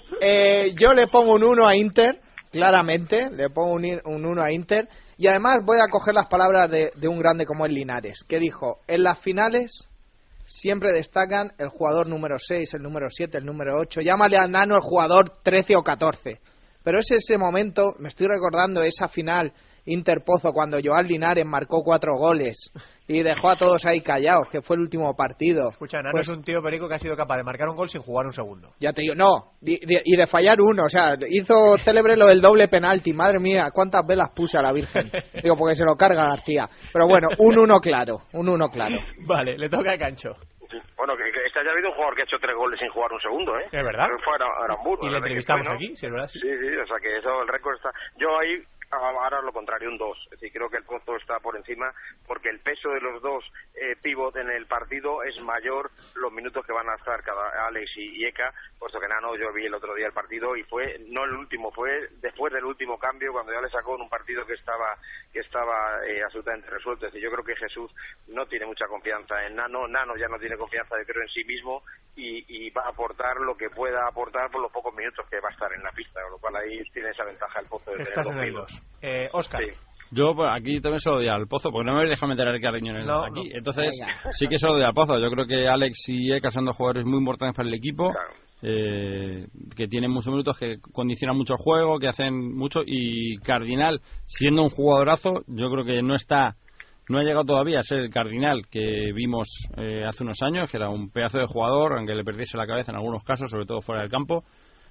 Eh, yo le pongo un uno a Inter, claramente, le pongo un uno a Inter. Y además voy a coger las palabras de, de un grande como es Linares, que dijo: en las finales siempre destacan el jugador número seis, el número siete, el número ocho, llámale al Nano el jugador trece o catorce. Pero es ese momento, me estoy recordando esa final Inter-Pozo cuando Joan Linares marcó cuatro goles y dejó a todos ahí callados, que fue el último partido. Escucha, Nano pues, es un tío, Perico, que ha sido capaz de marcar un gol sin jugar un segundo. Ya te digo, no, y de, y de fallar uno, o sea, hizo célebre lo del doble penalti, madre mía, cuántas velas puse a la Virgen. Digo, porque se lo carga García. Pero bueno, un uno claro, un uno claro. Vale, le toca a Cancho. Bueno, que, que este haya habido un jugador que ha hecho tres goles sin jugar un segundo, ¿eh? Es verdad. Fue a Aramburu. Y le entrevistamos aquí, sí, es verdad. Sí, sí, sí, o sea que eso, el récord está... Yo ahí... Ahora lo contrario, un dos. Es decir, creo que el Pozo está por encima porque el peso de los dos eh, pívot en el partido es mayor los minutos que van a estar cada Alex y, y Eka, puesto que Nano, yo vi el otro día el partido y fue, no el último, fue después del último cambio cuando ya le sacó en un partido que estaba que estaba eh, absolutamente resuelto. Es decir, yo creo que Jesús no tiene mucha confianza en Nano, Nano ya no tiene confianza, yo creo, en sí mismo y, y va a aportar lo que pueda aportar por los pocos minutos que va a estar en la pista, con lo cual ahí tiene esa ventaja el Pozo de Estás tener en el dos. Eh, Óscar. Sí. Yo pues, aquí también se lo doy al Pozo, porque no me habéis dejado meter a Ricardinho en el no, aquí. No. Entonces, Venga. sí que se lo doy al Pozo. Yo creo que Alex y Eka son dos jugadores muy importantes para el equipo, claro. eh, que tienen muchos minutos, que condicionan mucho el juego, que hacen mucho. Y Cardinal, siendo un jugadorazo, yo creo que no está... No ha llegado todavía a ser el Cardinal que vimos eh, hace unos años, que era un pedazo de jugador, aunque le perdiese la cabeza en algunos casos, sobre todo fuera del campo.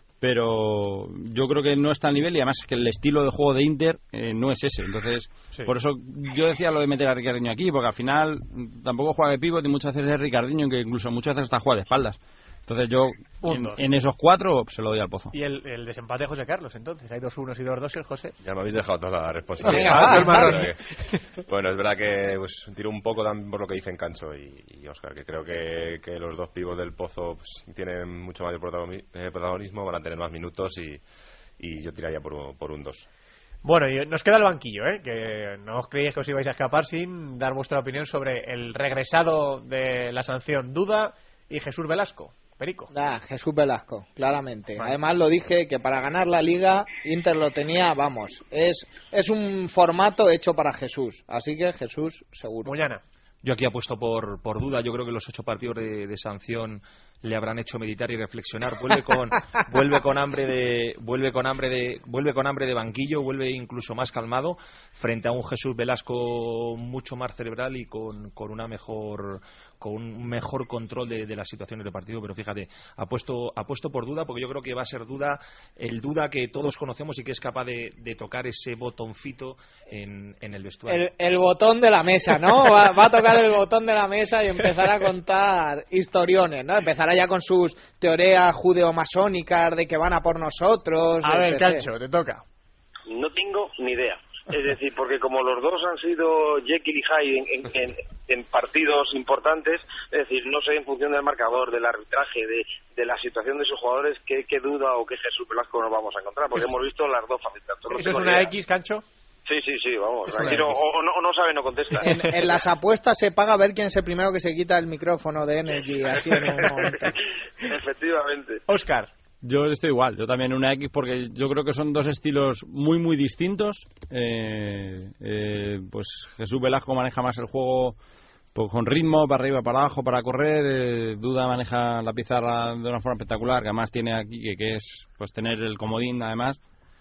Pero yo creo que no está al nivel y además que el estilo de juego de Inter eh, no es ese. Entonces, sí. por eso yo decía lo de meter a Ricardinho aquí, porque al final tampoco juega de pívot y muchas veces es Ricardinho, que incluso muchas veces está juega de espaldas. Entonces yo, en, en esos cuatro, se lo doy al Pozo. Y el, el desempate de José Carlos, entonces. Hay dos unos y dos dos y el José. Ya me habéis dejado toda la responsabilidad. Ah, vale. Bueno, es verdad que pues, tiro un poco también por lo que dicen Cancho y, y Óscar, que creo que, que los dos pibos del Pozo pues, tienen mucho mayor protagonismo, van a tener más minutos y, y yo tiraría por un, por un dos. Bueno, y nos queda el banquillo, ¿eh? Que no os creíais que os ibais a escapar sin dar vuestra opinión sobre el regresado de la sanción Duda y Jesús Velasco. Perico. Ah, Jesús Velasco, claramente. Vale. Además lo dije que para ganar la Liga Inter lo tenía, vamos, es es un formato hecho para Jesús, así que Jesús seguro. Muñana. Yo aquí apuesto por, por Duda. Yo creo que los ocho partidos de, de sanción le habrán hecho meditar y reflexionar. Vuelve con vuelve con hambre de vuelve con hambre de vuelve con hambre de banquillo, vuelve incluso más calmado frente a un Jesús Velasco mucho más cerebral y con, con una mejor con un mejor control de, de las situaciones de partido. Pero fíjate, apuesto apuesto por Duda porque yo creo que va a ser Duda el Duda que todos conocemos y que es capaz de, de tocar ese botoncito en, en el vestuario. El, el botón de la mesa, ¿no? Va, va a tocar el botón de la mesa y empezar a contar historiones, ¿no? Empezará ya con sus teorías judeo-masónicas de que van a por nosotros. A ver, Cancho, te toca. No tengo ni idea. Es decir, porque como los dos han sido Jekyll y Hyde en, en, en, en partidos importantes, es decir, no sé en función del marcador, del arbitraje, de, de la situación de sus jugadores, qué, qué Duda o qué Jesús Velasco nos vamos a encontrar, porque hemos visto las dos facetas. ¿Eso es una idea. X, Cancho? Sí, sí, sí, vamos. Es Aquí no, o, no, o no sabe, no contesta. En, en las apuestas se paga a ver quién es el primero que se quita el micrófono de Energy, así en un momento. Efectivamente. Óscar. Yo estoy igual, yo también una X porque yo creo que son dos estilos muy muy distintos. Eh, eh, pues Jesús Velasco maneja más el juego pues, con ritmo, para arriba, para abajo, para correr. Eh, Duda maneja la pizarra de una forma espectacular, que además tiene aquí, que, que es pues tener el comodín además.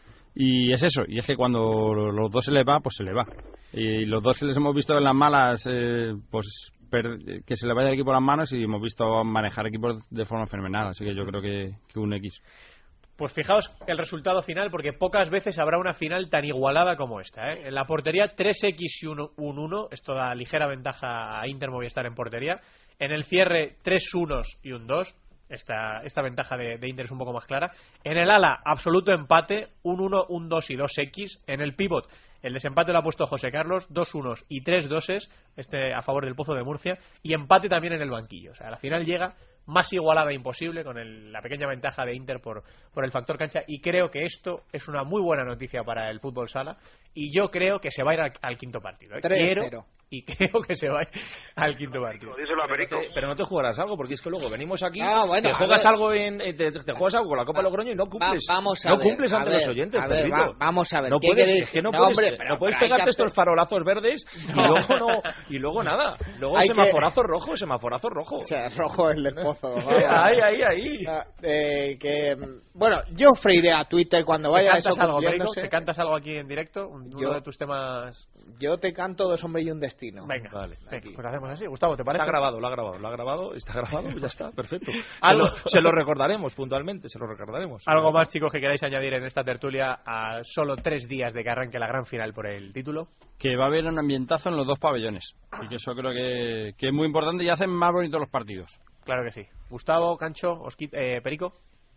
Y es eso, y es que cuando los dos se les va, pues se les va. Y los dos se les hemos visto en las malas, eh, pues per, que se le vaya el equipo a las manos y hemos visto manejar equipos de forma fenomenal. Así que yo creo que, que un X. Pues fijaos el resultado final, porque pocas veces habrá una final tan igualada como esta, ¿eh? En la portería tres equis y un uno, esto da ligera ventaja a Inter Movistar en portería. En el cierre tres unos y un dos. Esta, esta ventaja de, de Inter es un poco más clara. En el ala, absoluto empate, un uno, un dos y dos equis. En el pívot, el desempate lo ha puesto José Carlos, dos unos y tres doses, este a favor del Pozo de Murcia. Y empate también en el banquillo. O sea, la final llega más igualada imposible, con el, la pequeña ventaja de Inter por, por el factor cancha. Y creo que esto es una muy buena noticia para el fútbol sala. Y yo creo que se va a ir al, al quinto partido, ¿eh? Quiero y creo que se va a ir al quinto partido. Díselo a Perico. Pero, pero no te jugarás algo, porque es que luego venimos aquí, Ah, bueno, te a juegas ver. algo en, eh, te, te juegas algo con la Copa de Logroño y no cumples. Va- vamos a no ver, cumples a ante ver, los oyentes, a ver, Pedrito. va- vamos a ver, No ¿qué puedes, queréis? es que no, No, puedes, hombre, no pero- puedes pero hay pegarte que estos hacer- farolazos verdes y No. luego no y luego nada. Luego Hay que- semaforazo rojo, semaforazo rojo. O sea, rojo el del Pozo. ahí, ahí, ahí. Ah, eh, que, mm, bueno, yo freiré a Twitter cuando ¿Te vaya cantas eso algo, Perico? cumpliéndose. ¿Te cantas algo aquí en directo? Un- Uno Yo- de tus temas... Yo te canto Dos hombres y un destino. Venga, Vale. venga, pues hacemos así. Gustavo, ¿te parece? Está grabado, lo ha grabado, lo ha grabado, está grabado, ya está, perfecto. Se Algo- lo, se lo recordaremos puntualmente, se lo recordaremos. ¿Algo más, chicos, que queráis añadir en esta tertulia a solo tres días de que arranque la gran final por el título? Que va a haber un ambientazo en los dos pabellones. Y que eso creo que, que es muy importante y hacen más bonitos los partidos. Claro que sí. Gustavo, Cancho, Osquit, eh, Perico.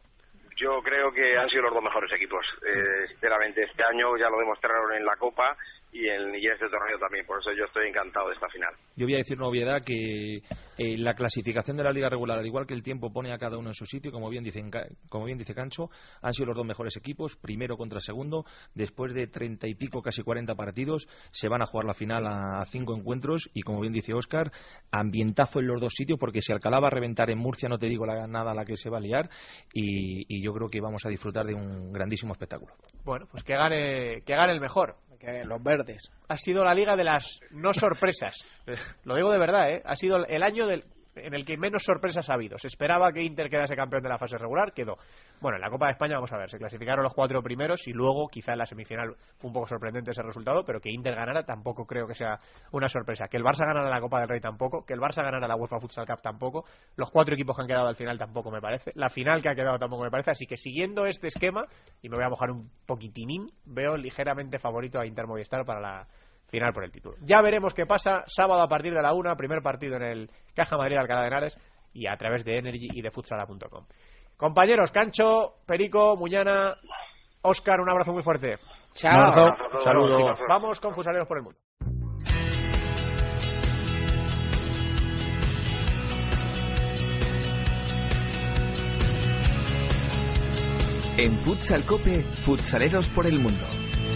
Yo creo que han sido los dos mejores equipos. Eh, sinceramente, este año ya lo demostraron en la Copa y en, y en este torneo también. Por eso yo estoy encantado de esta final. Yo voy a decir una obviedad, que eh, la clasificación de la liga regular, al igual que el tiempo pone a cada uno en su sitio, como bien dice, como bien dice Cancho, han sido los dos mejores equipos, primero contra segundo. Después de treinta y pico, casi cuarenta partidos, se van a jugar la final a cinco encuentros y, como bien dice Óscar, ambientazo en los dos sitios, porque si Alcalá va a reventar en Murcia, no te digo la, nada la que se va a liar, y, y yo creo que vamos a disfrutar de un grandísimo espectáculo. Bueno, pues que gane, que gane el mejor. Que los verdes. Ha sido la liga de las no sorpresas. Lo digo de verdad, ¿eh? Ha sido el año del, en el que menos sorpresas ha habido. Se esperaba que Inter quedase campeón de la fase regular, quedó. Bueno, en la Copa de España, vamos a ver, se clasificaron los cuatro primeros y luego quizá en la semifinal fue un poco sorprendente ese resultado, pero que Inter ganara tampoco creo que sea una sorpresa. Que el Barça ganara la Copa del Rey tampoco, que el Barça ganara la UEFA Futsal Cup tampoco, los cuatro equipos que han quedado al final tampoco me parece, la final que ha quedado tampoco me parece, así que siguiendo este esquema, y me voy a mojar un poquitinín, veo ligeramente favorito a Inter Movistar para la final por el título. Ya veremos qué pasa sábado a partir de la una, primer partido en el Caja Madrid Alcalá de Henares y a través de Energy y de futsala punto com. Compañeros, Cancho, Perico, Muñana, Óscar, un abrazo muy fuerte. Chao. Saludos. Saludos. Vamos con Futsaleros por el Mundo. En Futsal Cope, Futsaleros por el Mundo.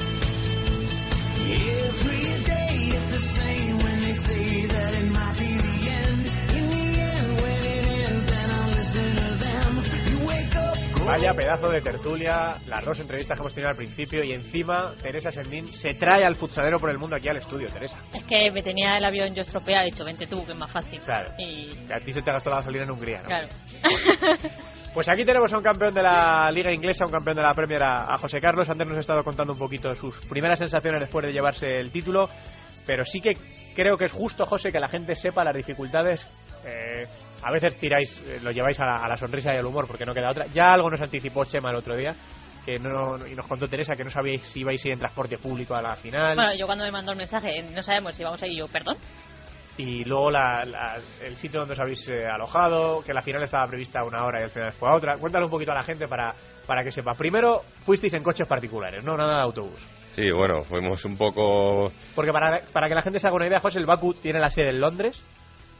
Vaya pedazo de tertulia, las dos entrevistas que hemos tenido al principio y encima Teresa Sendín se trae al futsalero por el mundo aquí al estudio, Teresa. Es que me tenía el avión yo estropeado, he dicho, vente tú, que es más fácil. Claro. Y... Que a ti se te gastó la gasolina en Hungría, ¿no? Claro. Pues aquí tenemos a un campeón de la Liga Inglesa, un campeón de la Premier, a, a José Carlos. Antes nos ha estado contando un poquito sus primeras sensaciones después de llevarse el título, pero sí que creo que es justo, José, que la gente sepa las dificultades. Eh, a veces tiráis, eh, lo lleváis a la, a la sonrisa y al humor porque no queda otra. Ya algo nos anticipó Chema el otro día, que no, y nos contó Teresa que no sabíais si ibais a ir en transporte público a la final. Bueno, yo cuando me mandó el mensaje, no sabemos si vamos a ir, yo, perdón. Y luego la, la, el sitio donde os habéis eh, alojado, que la final estaba prevista a una hora y al final fue a otra. Cuéntale un poquito a la gente para, para que sepa. Primero, fuisteis en coches particulares, no nada de autobús. Sí, bueno, fuimos un poco... Porque para, para que la gente se haga una idea, José, el Baku tiene la sede en Londres.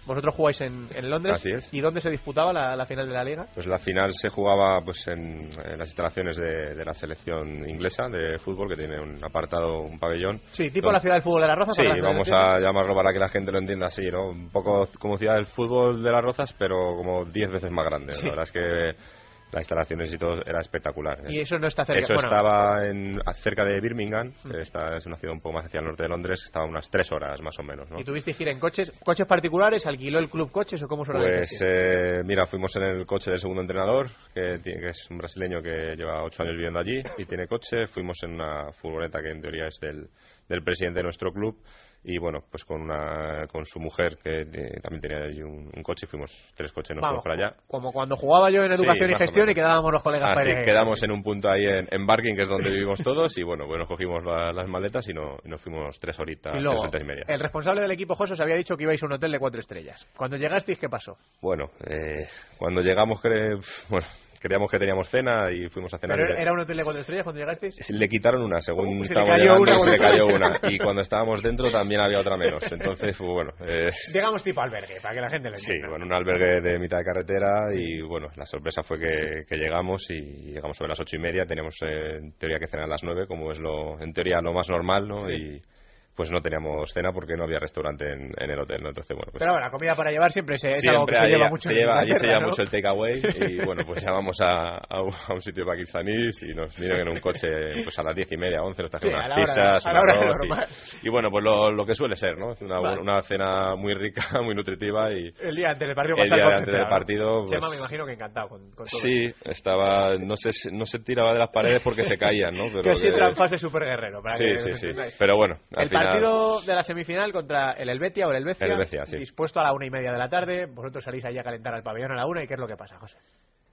Vosotros jugáis en, en Londres. Así es. ¿Y dónde se disputaba la, la final de la Liga? Pues la final se jugaba pues en, en las instalaciones de, de la selección inglesa de fútbol, que tiene un apartado, un pabellón. Sí, tipo donde... la ciudad del fútbol de las Rozas. Sí, para vamos a llamarlo para que la gente lo entienda así, ¿no? Un poco como ciudad del fútbol de las Rozas, pero como diez veces más grande. Sí. La verdad es que las instalaciones y todo era espectacular. Y eso no está cerca. Eso bueno. estaba en, cerca de Birmingham, mm. esta es una ciudad un poco más hacia el norte de Londres, estaba unas tres horas más o menos, ¿no? ¿Y tuvisteis que ir en coches, coches particulares? ¿Alquiló el club coches o cómo se organizó? Pues eh, mira, fuimos en el coche del segundo entrenador, que, tiene, que es un brasileño que lleva ocho años viviendo allí y tiene coche. Fuimos en una furgoneta que en teoría es del, del presidente de nuestro club. Y bueno, pues con una con su mujer que eh, también tenía allí un, un coche, fuimos tres coches, nos fuimos para allá. Como cuando jugaba yo en educación sí, y gestión y quedábamos los colegas. Ah, sí, para... quedamos en un punto ahí en, en Barking, que es donde vivimos todos, y bueno, pues nos cogimos la, las maletas y, no, y nos fuimos tres horitas, y luego, tres horitas y media. El responsable del equipo, José, os había dicho que ibais a un hotel de cuatro estrellas. Cuando llegasteis, ¿qué pasó? Bueno, eh, cuando llegamos, cre... bueno... creíamos que teníamos cena y fuimos a cenar. ¿Pero y era un hotel de cuatro estrellas cuando llegasteis? Le quitaron una, según uh, estábamos llegando, una, se le cayó una. Y cuando estábamos dentro también había otra menos. Entonces, pues, bueno... Eh... Digamos tipo albergue, para que la gente lo entienda. Sí, bueno, un albergue de mitad de carretera y, bueno, la sorpresa fue que, que llegamos y llegamos sobre las ocho y media. Teníamos, eh, en teoría, que cenar a las nueve, como es, lo en teoría, lo más normal, ¿no? Sí. Y... pues no teníamos cena porque no había restaurante en, en el hotel, ¿no? Entonces, bueno, pues... Pero bueno, la comida para llevar siempre, se, es siempre algo que se allí, lleva mucho. Se lleva, allí se lleva ¿no? mucho el takeaway y, bueno, pues llamamos a, a, un, a un sitio pakistaníes y nos vinieron en un coche pues a las diez y media, once, nos trajeron sí, unas pizzas, a la hora, un a arroz y, y, bueno, pues lo, lo que suele ser, ¿no? Una, vale. una cena muy rica, muy nutritiva y... El día antes del partido... El día antes del partido... Pues, Chema, me imagino que encantado con, con todo sí, esto. estaba... No se, no se tiraba de las paredes porque se caían, ¿no? Pero que así entra en fase súper guerrero. Para sí, que sí, sí. Pero bueno, al el final... partido de la semifinal contra el Helvetia o el Helvecia, el Helvecia, sí. dispuesto a la una y media de la tarde. Vosotros salís allí a calentar al pabellón a la una. ¿Y qué es lo que pasa, José?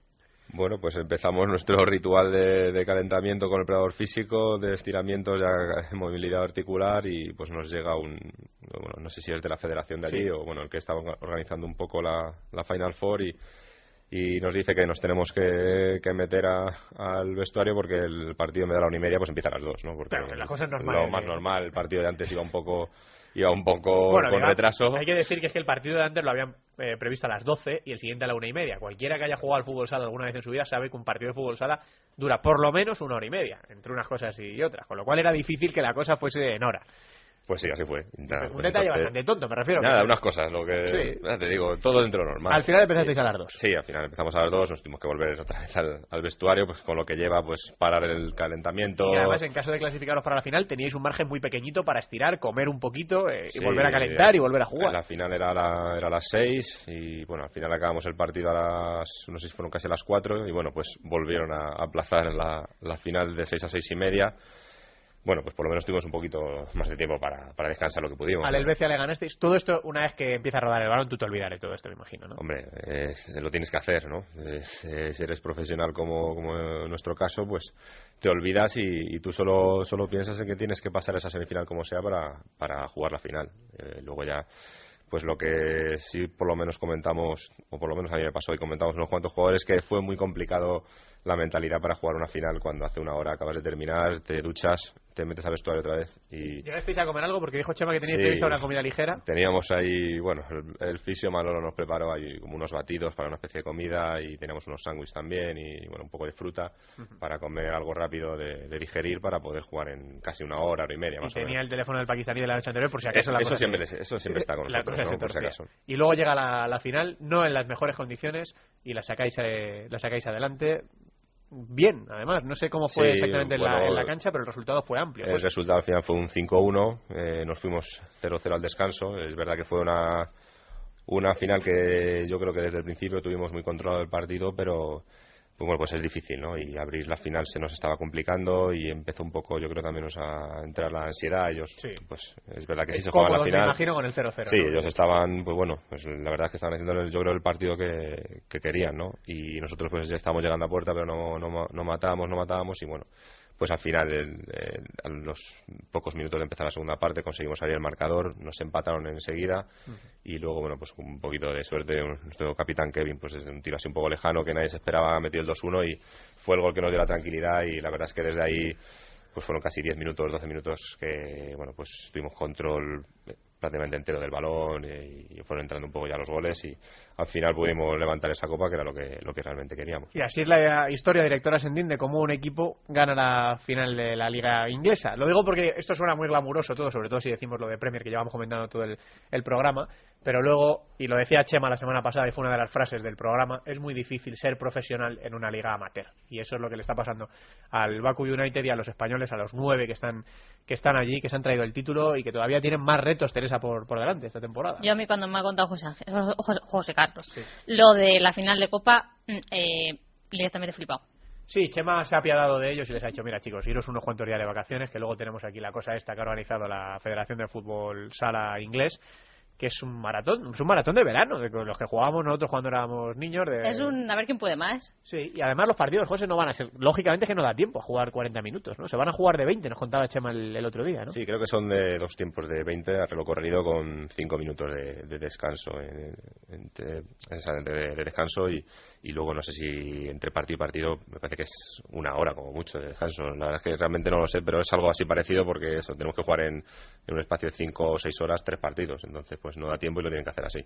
Bueno, pues empezamos nuestro ritual de, de calentamiento con el preparador físico, de estiramientos, ya movilidad articular y pues nos llega un, bueno, no sé si es de la federación de allí sí. o bueno, el que estaba organizando un poco la, la Final Four y, y nos dice que nos tenemos que, que meter a, al vestuario porque el partido me da la una y media, pues empieza a las dos, ¿no? Porque claro, la cosa es normal. Lo más normal, el partido de antes iba un poco... iba un poco bueno, con digamos, retraso. Hay que decir que es que el partido de antes lo habían eh, previsto a las doce y el siguiente a la una y media. Cualquiera que haya jugado al fútbol sala alguna vez en su vida sabe que un partido de fútbol sala dura por lo menos una hora y media, entre unas cosas y otras, con lo cual era difícil que la cosa fuese en hora. Pues sí, así fue. Nada, un pues detalle entonces, bastante tonto, me refiero. Nada, que... unas cosas, lo que sí. ya te digo, todo dentro de lo normal. Al final empezasteis sí. a las dos. Sí, al final empezamos a las dos, nos tuvimos que volver otra vez al, al vestuario, pues con lo que lleva, pues parar el calentamiento. Y además, en caso de clasificaros para la final, teníais un margen muy pequeñito para estirar, comer un poquito eh, sí, y volver a calentar y volver a jugar. La final era a, la, era a las seis y bueno, al final acabamos el partido a las, no sé si fueron casi a las cuatro y bueno, pues volvieron a, a aplazar la, la final de seis a seis y media. Bueno, pues por lo menos tuvimos un poquito más de tiempo para, para descansar lo que pudimos. Al Helvecia le ganasteis. Todo esto, una vez que empieza a rodar el balón, tú te olvidas de todo esto, me imagino, ¿no? Hombre, eh, lo tienes que hacer, ¿no? Eh, si eres profesional como, como en nuestro caso, pues te olvidas y, y tú solo, solo piensas en que tienes que pasar esa semifinal como sea para, para jugar la final. Eh, luego ya, pues lo que sí por lo menos comentamos, o por lo menos a mí me pasó y comentamos unos cuantos jugadores, que fue muy complicado la mentalidad para jugar una final cuando hace una hora acabas de terminar, te duchas, te metes al vestuario otra vez y... ¿Llegasteis a comer algo? Porque dijo Chema que teníais sí, prevista una comida ligera. Teníamos ahí, bueno, el, el fisio Manolo nos preparó ahí como unos batidos para una especie de comida y teníamos unos sándwiches también y bueno, un poco de fruta uh-huh. para comer algo rápido de, de digerir para poder jugar en casi una hora, hora y media más y o menos. tenía el teléfono del pakistaní de la noche anterior por si acaso. Eh, la eso, cosa siempre, se... eso siempre está con nosotros, ¿no? Por si acaso. Y luego llega la, la final, no en las mejores condiciones y la sacáis, eh, la sacáis adelante. Bien, además, no sé cómo fue sí, exactamente en, bueno, la, en la cancha, pero el resultado fue amplio. El pues. resultado al final fue un cinco uno, eh, nos fuimos cero cero al descanso. Es verdad que fue una, una final que yo creo que desde el principio tuvimos muy controlado el partido, pero pues bueno, pues es difícil, ¿no? Y abrir la final se nos estaba complicando y empezó un poco, yo creo también nos a entrar la ansiedad. Ellos, sí. pues es verdad que es sí se jugaban la final. Me imagino con el cero cero. Sí, ¿no? ellos estaban, pues bueno, pues la verdad es que estaban haciendo, yo creo, el partido que, que querían, ¿no? Y nosotros pues ya estábamos llegando a puerta, pero no, no, no matábamos, no matábamos y bueno, pues al final, el, el, a los pocos minutos de empezar la segunda parte, conseguimos abrir el marcador, nos empataron enseguida uh-huh. y luego, bueno, pues un poquito de suerte, nuestro capitán Kevin, pues desde un tiro así un poco lejano que nadie se esperaba, metió el dos uno y fue el gol que nos dio la tranquilidad y la verdad es que desde ahí pues fueron casi diez minutos, doce minutos que, bueno, pues tuvimos control prácticamente entero del balón y, y fueron entrando un poco ya los goles y al final pudimos levantar esa copa que era lo que lo que realmente queríamos. Y así es la historia, directora Sendín, de cómo un equipo gana la final de la liga inglesa. Lo digo porque esto suena muy glamuroso todo, sobre todo si decimos lo de Premier, que llevamos comentando todo el, el programa, pero luego, y lo decía Chema la semana pasada y fue una de las frases del programa, es muy difícil ser profesional en una liga amateur, y eso es lo que le está pasando al Baku United y a los españoles, a los nueve que están que están allí, que se han traído el título y que todavía tienen más retos, Teresa, por, por delante esta temporada. Yo a mí cuando me ha contado José, Ángel, José, José Carlos sí. lo de la final de Copa, eh, directamente flipado. Sí, Chema se ha apiadado de ellos y les ha dicho, mira chicos, iros unos cuantos días de vacaciones, que luego tenemos aquí la cosa esta que ha organizado la Federación de Fútbol Sala Inglés, que es un maratón, es un maratón de verano, de los que jugábamos nosotros cuando éramos niños. De... Es un, a ver quién puede más. Sí, y además los partidos, José, no van a ser, lógicamente que no da tiempo a jugar cuarenta minutos, ¿no? Se van a jugar de veinte, nos contaba Chema el, el otro día, ¿no? Sí, creo que son de dos tiempos de veinte a reloj corrido con cinco minutos de, de descanso, en, entre, de, de descanso y, y luego no sé si entre partido y partido, me parece que es una hora como mucho de descanso. La verdad es que realmente no lo sé, pero es algo así parecido porque eso, tenemos que jugar en, en un espacio de cinco o seis horas, tres partidos, entonces pues no da tiempo y lo tienen que hacer así.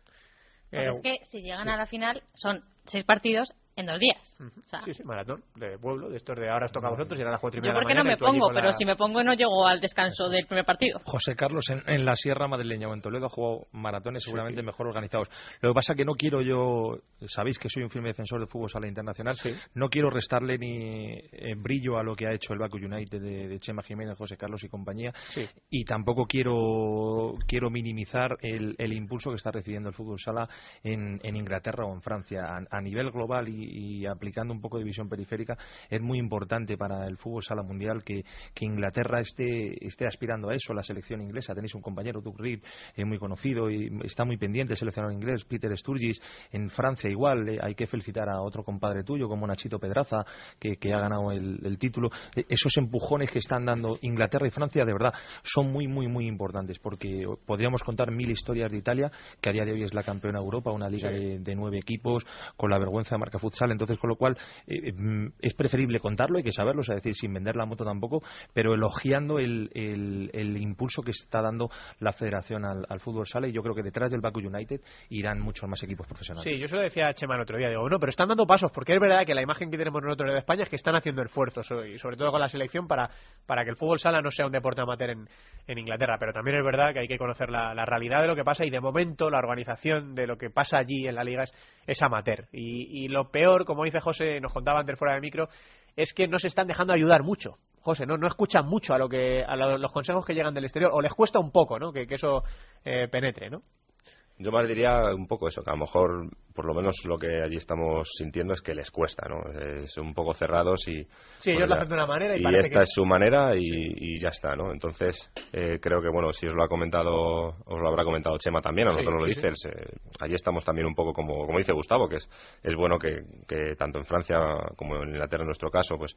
Eh, es que si llegan sí. a la final son seis partidos en dos días. Uh-huh. O sea, sí, sí, maratón de pueblo, de estos de ahora os toca a vosotros y ahora a las cuatro y media yo de la mañana. Yo porque no me pongo, pero la... si me pongo no llego al descanso del primer partido. José Carlos en, en la Sierra Madrileña o en Toledo ha jugado maratones seguramente sí, sí. mejor organizados. Lo que pasa que no quiero yo, sabéis que soy un firme defensor del fútbol sala internacional, sí. no quiero restarle ni eh, brillo a lo que ha hecho el Baku United de, de Chema Jiménez, José Carlos y compañía, sí. y tampoco quiero quiero minimizar el, el impulso que está recibiendo el fútbol sala en, en Inglaterra o en Francia. A, a nivel global y, y aplicando un poco de visión periférica, es muy importante para el fútbol sala mundial que, que Inglaterra esté, esté aspirando a eso, la selección inglesa. Tenéis un compañero, Doug Reed, eh, muy conocido y está muy pendiente, el seleccionador inglés, Peter Sturgis. En Francia igual, eh, hay que felicitar a otro compadre tuyo como Nachito Pedraza, que, que ha ganado el, el título. Eh, esos empujones que están dando Inglaterra y Francia, de verdad, son muy, muy, muy importantes, porque podríamos contar mil historias de Italia, que a día de hoy es la campeona de Europa, una liga sí. de, de nueve equipos, con la vergüenza de marca futsal. Entonces, con lo cual eh, es preferible contarlo, hay que saberlo, es decir, sin vender la moto tampoco, pero elogiando el, el, el impulso que está dando la federación al, al fútbol sala, y yo creo que detrás del Baku United irán muchos más equipos profesionales. Sí, yo se lo decía a Chema el otro día, digo, no, pero están dando pasos, porque es verdad que la imagen que tenemos nosotros de España es que están haciendo esfuerzos, y sobre todo con la selección, para, para que el fútbol sala no sea un deporte amateur en, en Inglaterra, pero también es verdad que hay que conocer la, la realidad de lo que pasa, y de momento la organización de lo que pasa allí en la liga es, es amateur, y, y lo peor, como dice José, nos contaba antes fuera del micro, es que no se están dejando ayudar mucho, José, no no escuchan mucho a lo que a lo, los consejos que llegan del exterior, o les cuesta un poco, ¿no? que, que eso eh, penetre, ¿no? Yo más diría un poco eso, que a lo mejor, por lo menos lo que allí estamos sintiendo es que les cuesta, ¿no? Es un poco cerrados y... Sí, ellos lo hacen de una manera y, y parece esta que... es su manera y, y ya está, ¿no? Entonces, eh, creo que, bueno, si os lo ha comentado, os lo habrá comentado Chema también, a nosotros sí, nos lo sí, dice, sí. Eh, allí estamos también un poco como, como dice Gustavo, que es, es bueno que, que tanto en Francia como en Inglaterra, en nuestro caso, pues...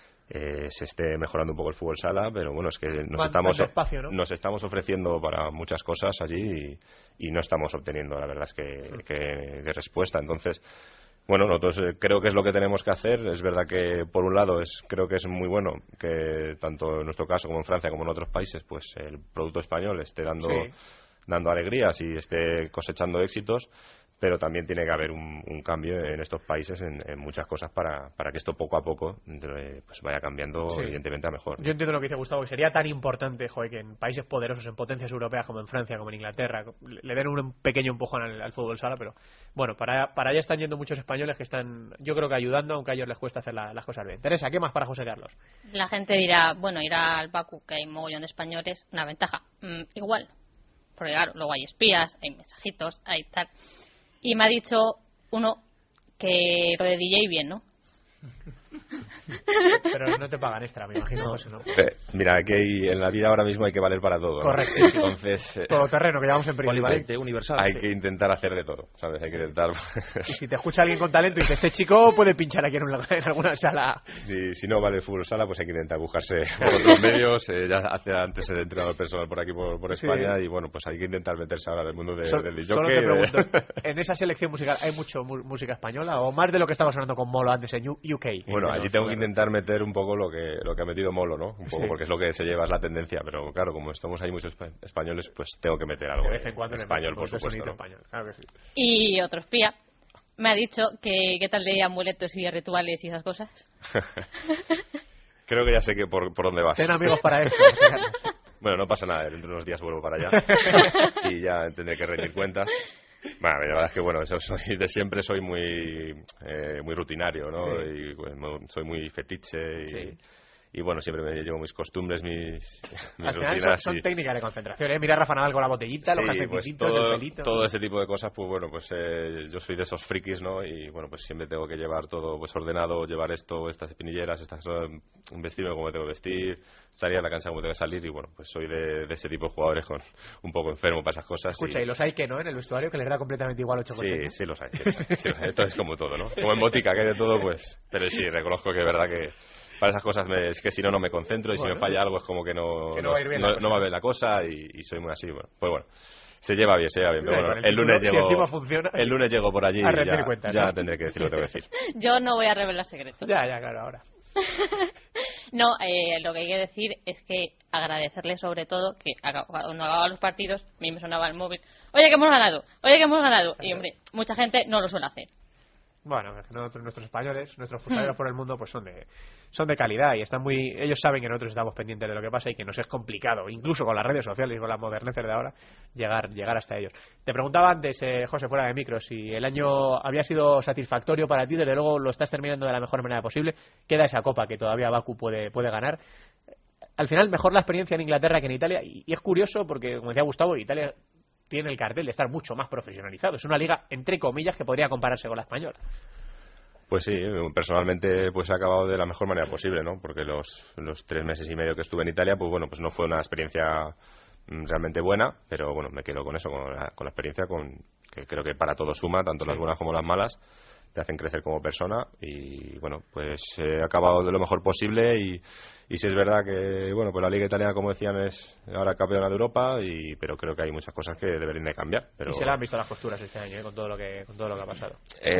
Eh, se esté mejorando un poco el fútbol sala, pero bueno, es que nos, Van, estamos, espacio, ¿no? nos estamos ofreciendo para muchas cosas allí y, y no estamos obteniendo, la verdad es que, que de respuesta. Entonces, bueno, nosotros eh, creo que es lo que tenemos que hacer. Es verdad que por un lado es creo que es muy bueno que tanto en nuestro caso como en Francia como en otros países, pues el producto español esté dando sí. dando alegrías y esté cosechando éxitos, pero también tiene que haber un, un cambio en estos países en, en muchas cosas para, para que esto poco a poco eh, pues vaya cambiando sí. evidentemente a mejor, ¿no? Yo entiendo lo que dice Gustavo, que sería tan importante, joder, que en países poderosos, en potencias europeas como en Francia, como en Inglaterra, le den un pequeño empujón al, al fútbol sala, pero bueno, para, para allá están yendo muchos españoles que están, yo creo que ayudando, aunque a ellos les cuesta hacer la, las cosas bien. Teresa, ¿qué más para José Carlos? La gente dirá, bueno, ir al Baku, que hay un mogollón de españoles, una ventaja. Mm, igual, porque claro, luego hay espías, hay mensajitos, hay tal... Y me ha dicho uno que lo de D J bien, ¿no? Pero no te pagan extra, me imagino, José, ¿no? Eh, mira, que hay, en la vida ahora mismo hay que valer para todo, ¿no? Correcto. Entonces, eh, todo terreno, que llamamos en polivalente, universal. Hay sí. que intentar hacer de todo, ¿sabes? Hay que intentar... Y si te escucha alguien con talento y dice, este chico puede pinchar aquí en, una, en alguna sala... Si, si no vale el fútbol sala, pues hay que intentar buscarse por otros medios. Eh, ya hace antes el entrenador personal por aquí, por, por España, sí. y bueno, pues hay que intentar meterse ahora del mundo de, so, del Solo jockey, te pregunto, de... ¿en esa selección musical hay mucho mu música española o más de lo que estaba sonando con Molo antes en U K? Bueno, hay, allí tengo que intentar meter un poco lo que lo que ha metido Molo, ¿no? Un poco, Sí. porque es lo que se lleva, es la tendencia, pero claro, como estamos ahí muchos espa- españoles, pues tengo que meter algo De vez en cuando en le español, meto por un supuesto, sonidito ¿no? español, claro que sí. Y otro espía me ha dicho que qué tal de amuletos y de rituales y esas cosas. Creo que ya sé que por, por dónde vas. Ten amigos para esto. Bueno, no pasa nada, dentro de unos días vuelvo para allá y ya tendré que rendir cuentas. Bueno, la verdad es que bueno, eso soy de siempre, soy muy eh, muy rutinario, ¿no? Sí. Y bueno, soy muy fetiche y, Sí. y bueno, siempre me llevo mis costumbres, mis, mis Al final son, rutinas. son y- técnicas de concentración, ¿eh? Mira a Rafa Nadal con la botellita, los Sí, pues calceticitos, todo, el pelito. todo ese tipo de cosas, pues bueno, pues eh, yo soy de esos frikis, ¿no? Y bueno, pues siempre tengo que llevar todo pues ordenado, llevar esto, estas espinilleras, estas, eh, vestirme como tengo que vestir, salir a la cancha como tengo que salir y bueno, pues soy de, de ese tipo de jugadores con un poco enfermo para esas cosas. Escucha, y... y los hay que no en el vestuario, que les da completamente igual ocho Sí, coches, ¿no? sí los hay. Sí, los hay, sí los hay. Esto es como todo, ¿no? Como en botica, que hay de todo, pues... Pero sí, reconozco que es verdad que para esas cosas me- es que si no, no me concentro y Bueno. si me falla algo es como que no, Que no va a ir bien la no, cosa. no va bien la cosa y, y soy muy así. Bueno, pues bueno, se lleva bien, se lleva bien. Pero Sí, bueno, con el, el lunes título, si llego, encima funciona, el lunes llego por allí a y rendir ya, cuentas, ya ¿no? tendré que decir lo que tengo que decir. Yo no voy a revelar secretos. Ya, ya, claro, ahora. No, eh, lo que hay que decir es que agradecerle sobre todo que acab- cuando acababa los partidos, a mí me sonaba el móvil, oye que hemos ganado, oye que hemos ganado. Y hombre, mucha gente no lo suele hacer. Bueno, es que nosotros, nuestros españoles, nuestros futsaleros Hmm. por el mundo, pues son de son de calidad y están muy. Ellos saben que nosotros estamos pendientes de lo que pasa y que nos es complicado, incluso con las redes sociales y con las moderneces de ahora, llegar llegar hasta ellos. Te preguntaba antes, eh, José, fuera de micro, si el año había sido satisfactorio para ti. Desde luego lo estás terminando de la mejor manera posible. Queda esa copa que todavía Baku puede puede ganar. Al final, mejor la experiencia en Inglaterra que en Italia y, y es curioso porque, como decía Gustavo, Italia tiene el cartel de estar mucho más profesionalizado. Es una liga, entre comillas, que podría compararse con la española. Pues sí, personalmente pues he acabado de la mejor manera posible, ¿no? Porque los, los tres meses y medio que estuve en Italia, pues bueno, pues no fue una experiencia mm, realmente buena, pero bueno, me quedo con eso, con la, con la experiencia, con que creo que para todo suma, tanto las buenas como las malas, te hacen crecer como persona y bueno, pues he acabado de lo mejor posible y, y sí es verdad que, bueno, pues la Liga Italiana, como decían, es ahora campeona de Europa, y pero creo que hay muchas cosas que deberían de cambiar. Pero Y se le han visto las costuras este año, ¿eh? con todo lo que con todo lo que ha pasado.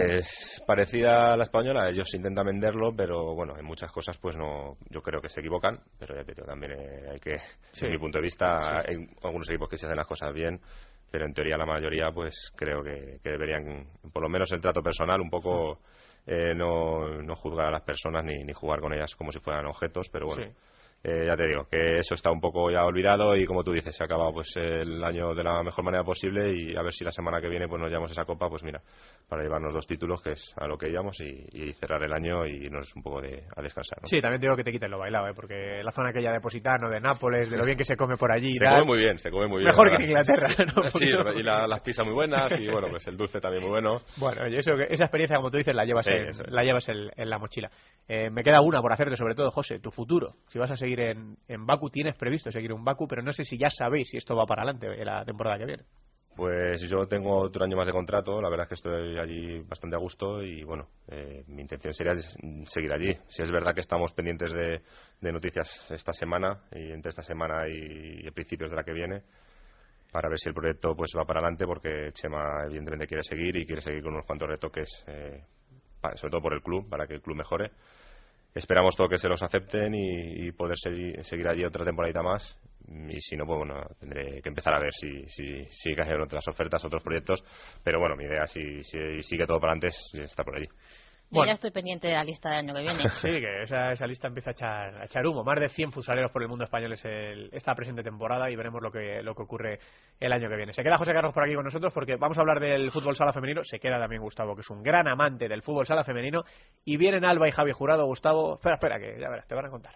es parecida a la española, ellos intentan venderlo, pero bueno, en muchas cosas pues no, yo creo que se equivocan, pero ya te digo, también eh, hay que, Sí. desde mi punto de vista, Sí. hay algunos equipos que se hacen las cosas bien, pero en teoría la mayoría pues creo que, que deberían, por lo menos el trato personal, un poco eh, no, no juzgar a las personas ni, ni jugar con ellas como si fueran objetos, pero bueno. Sí. Eh, ya te digo, que eso está un poco ya olvidado y como tú dices, se ha acabado pues el año de la mejor manera posible y a ver si la semana que viene pues nos llevamos esa copa, pues mira, para llevarnos dos títulos, que es a lo que íbamos, y, y cerrar el año y irnos un poco de, a descansar, ¿no? Sí, también te digo que te quiten lo bailado, ¿eh? Porque la zona aquella de Positano, de Nápoles, de lo bien que se come por allí. y Se tal, come muy bien, se come muy bien. Mejor la que en verdad. Inglaterra, ¿no? Sí, y la- las pizzas muy buenas y bueno, pues el dulce también muy bueno. Bueno, y eso, que- esa experiencia, como tú dices, la llevas, Sí, en, eso es. la llevas en, en la mochila. Eh, me queda una por hacerte, sobre todo, José, tu futuro. Si vas a seguir en, en Baku, tienes previsto seguir en Baku, pero no sé si ya sabéis si esto va para adelante en la temporada que viene. Pues yo tengo otro año más de contrato, la verdad es que estoy allí bastante a gusto y bueno, eh, mi intención sería es- seguir allí. Si es verdad que estamos pendientes de, de noticias esta semana y entre esta semana y, y principios de la que viene, para ver si el proyecto pues va para adelante, porque Chema evidentemente quiere seguir y quiere seguir con unos cuantos retoques, eh, pa- sobre todo por el club, para que el club mejore. Esperamos todo que se los acepten y, y poder seguir, seguir allí otra temporadita más, y si no, pues bueno, tendré que empezar a ver si, si, si hay otras ofertas, otros proyectos, pero bueno, mi idea, si, si sigue todo para adelante, es estar por allí. Yo Bueno. ya estoy pendiente de la lista del año que viene. Sí, que esa, esa lista empieza a echar, a echar humo. Más de cien futsaleros por el mundo español es el, esta presente temporada y veremos lo que, lo que ocurre el año que viene. Se queda José Carlos por aquí con nosotros porque vamos a hablar del fútbol sala femenino. Se queda también Gustavo, que es un gran amante del fútbol sala femenino. Y vienen Alba y Javi Jurado. Gustavo, espera, espera, que ya verás, te van a contar.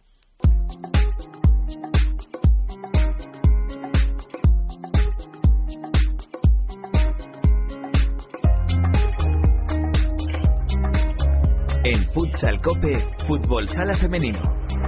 En Futsal Cope, Fútbol Sala Femenino.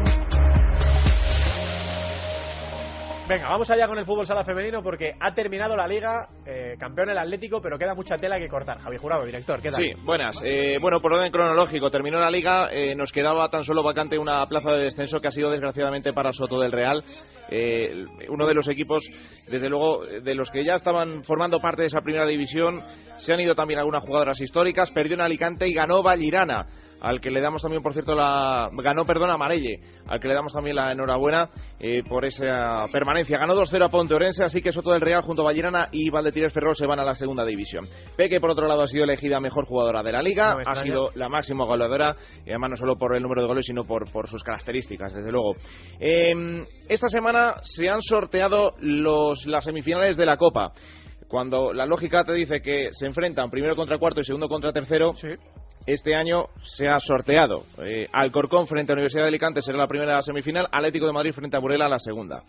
Venga, vamos allá con el fútbol sala femenino porque ha terminado la liga, eh, campeón el Atlético, pero queda mucha tela que cortar. Javi Jurado, director, ¿qué tal? Sí, buenas. Eh, bueno, por orden cronológico, terminó la liga, eh, nos quedaba tan solo vacante una plaza de descenso que ha sido desgraciadamente para Soto del Real. Eh, uno de los equipos, desde luego, de los que ya estaban formando parte de esa primera división. Se han ido también algunas jugadoras históricas, perdió en Alicante y ganó Vallirana. al que le damos también, por cierto, la ganó, perdón, a Marelle, al que le damos también la enhorabuena eh, por esa permanencia. Ganó dos cero a Ponteorense, así que Soto del Real junto a Vallerana y Valdetires Ferrol se van a la segunda división. Peque, por otro lado, ha sido elegida mejor jugadora de la Liga, no ha sido la máxima goleadora, y además no solo por el número de goles, sino por, por sus características, desde luego. Eh, esta semana se han sorteado los, las semifinales de la Copa. Cuando la lógica te dice que se enfrentan primero contra cuarto y segundo contra tercero, sí. Este año se ha sorteado. Eh, Alcorcón frente a Universidad de Alicante será la primera semifinal, Atlético de Madrid frente a Burela la segunda.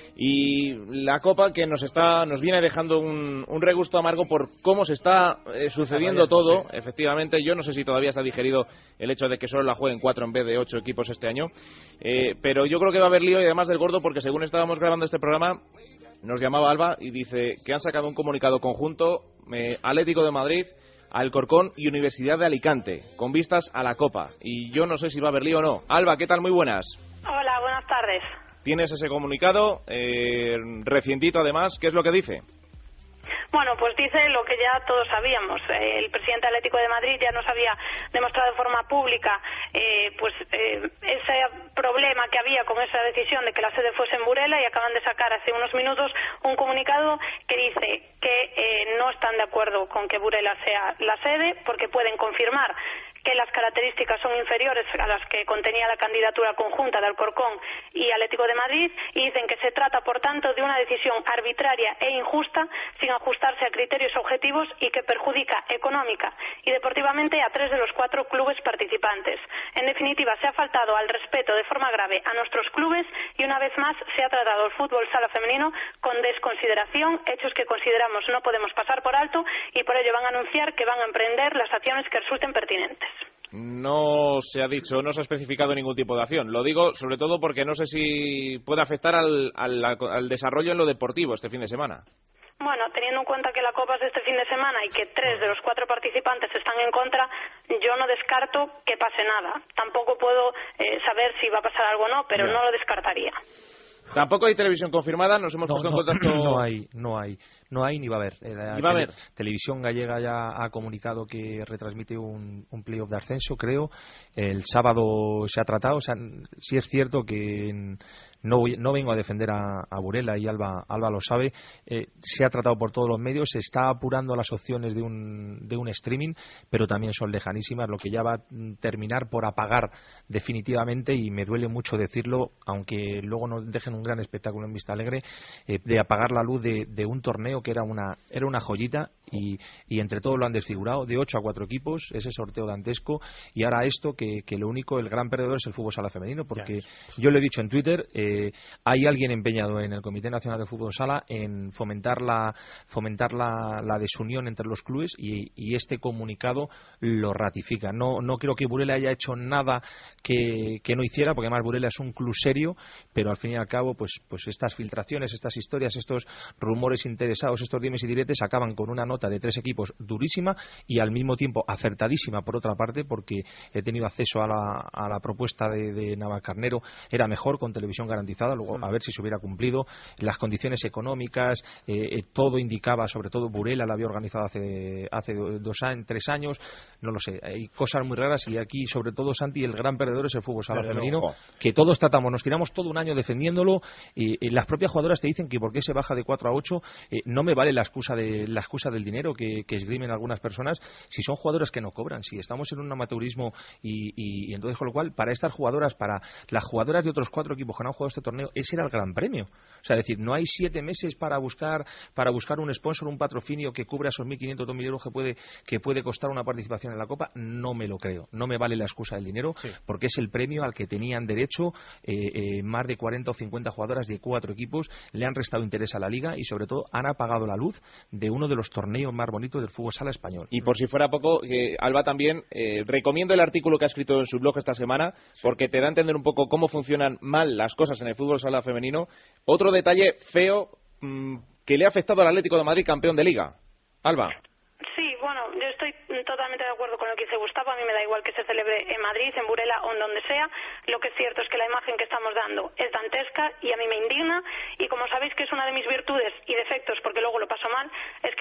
Y la Copa que nos está nos viene dejando un, un regusto amargo por cómo se está eh, sucediendo todo. Efectivamente, yo no sé si todavía está digerido el hecho de que solo la jueguen cuatro en vez de ocho equipos este año. Eh, pero yo creo que va a haber lío, y además del gordo, porque según estábamos grabando este programa, nos llamaba Alba y dice que han sacado un comunicado conjunto, eh, Atlético de Madrid, Alcorcón y Universidad de Alicante, con vistas a la Copa. Y yo no sé si va a haber lío o no. Alba, ¿qué tal? Muy buenas. Hola, buenas tardes. Tienes ese comunicado, eh, recientito además, ¿qué es lo que dice? Bueno, pues dice lo que ya todos sabíamos. Eh, el presidente Atlético de Madrid ya nos había demostrado de forma pública eh, pues eh, ese problema que había con esa decisión de que la sede fuese en Burela, y acaban de sacar hace unos minutos un comunicado que dice que eh, no están de acuerdo con que Burela sea la sede, porque pueden confirmar que las características son inferiores a las que contenía la candidatura conjunta de Alcorcón y Atlético de Madrid, y dicen que se trata, por tanto, de una decisión arbitraria e injusta, sin ajustarse a criterios objetivos, y que perjudica económica y deportivamente a tres de los cuatro clubes participantes. En definitiva, se ha faltado al respeto de forma grave a nuestros clubes, y una vez más se ha tratado el fútbol sala femenino con desconsideración, hechos que consideramos no podemos pasar por alto, y por ello van a anunciar que van a emprender las acciones que resulten pertinentes. No se ha dicho, no se ha especificado ningún tipo de acción. Lo digo sobre todo porque no sé si puede afectar al, al, al desarrollo en lo deportivo este fin de semana. Bueno, teniendo en cuenta que la Copa es de este fin de semana y que tres de los cuatro participantes están en contra, yo no descarto que pase nada. Tampoco puedo eh, saber si va a pasar algo o no, pero no lo descartaría. Tampoco hay televisión confirmada, nos hemos no, puesto no, en contacto. No hay, no hay, no hay ni va a haber. La, ¿Y va a haber? Televisión Gallega ya ha comunicado que retransmite un, un playoff de ascenso, creo. El sábado se ha tratado, o sea, sí es cierto que en, no, voy, no vengo a defender a, a Burela, y Alba, Alba lo sabe. Eh, se ha tratado por todos los medios, se está apurando las opciones de un, de un streaming, pero también son lejanísimas, lo que ya va a terminar por apagar definitivamente, y me duele mucho decirlo, aunque luego nos dejen un gran espectáculo en Vista Alegre, eh, de apagar la luz de, de un torneo que era una era una joyita, y, y entre todos lo han desfigurado, de ocho a cuatro equipos, ese sorteo dantesco, y ahora esto que, que lo único, el gran perdedor es el fútbol sala femenino, porque yo lo he dicho en Twitter, eh, hay alguien empeñado en el Comité Nacional de Fútbol Sala en fomentar la fomentar la, la desunión entre los clubes, y, y este comunicado lo ratifica. No, no creo que Burela haya hecho nada que, que no hiciera, porque además Burela es un club serio, pero al fin y al cabo pues pues estas filtraciones, estas historias, estos rumores interesados, estos dimes y diretes acaban con una nota de tres equipos durísima, y al mismo tiempo acertadísima por otra parte, porque he tenido acceso a la, a la propuesta de, de Navacarnero, era mejor con televisión garantizada, luego a ver si se hubiera cumplido las condiciones económicas, eh, eh, todo indicaba, sobre todo Burela la había organizado hace hace dos años, tres años, no lo sé, hay cosas muy raras, y aquí sobre todo, Santi, el gran perdedor es el fútbol sala femenino, que todos tratamos, nos tiramos todo un año defendiéndolo. Y, y las propias jugadoras te dicen que por qué se baja de cuatro a ocho, eh, no me vale la excusa de la excusa del dinero que, que esgrimen algunas personas, si son jugadoras que no cobran, si estamos en un amateurismo, y, y, y entonces, con lo cual, para estas jugadoras, para las jugadoras de otros cuatro equipos que no han jugado este torneo, ese era el gran premio. O sea, es decir, no hay siete meses para buscar para buscar un sponsor, un patrocinio que cubra esos mil quinientos, dos mil euros que puede, que puede costar una participación en la Copa. No me lo creo, no me vale la excusa del dinero, sí, porque es el premio al que tenían derecho eh, eh, más de cuarenta o cincuenta jugadoras de cuatro equipos, le han restado interés a la Liga, y sobre todo han apagado la luz de uno de los torneos más bonitos del fútbol sala español. Y por si fuera poco, eh, Alba también eh, recomiendo el artículo que ha escrito en su blog esta semana, porque te da a entender un poco cómo funcionan mal las cosas en el fútbol sala femenino. Otro detalle feo mmm, que le ha afectado al Atlético de Madrid, campeón de Liga. Alba. Sí, bueno, yo estoy totalmente de acuerdo con lo que dice Gustavo. A mí me da igual que se celebre en Madrid, en Burela o en donde sea. Lo que es cierto es que la imagen que estamos dando es dantesca, y a mí me indigna, y como sabéis que es una de mis virtudes y defectos, porque luego lo paso mal, es que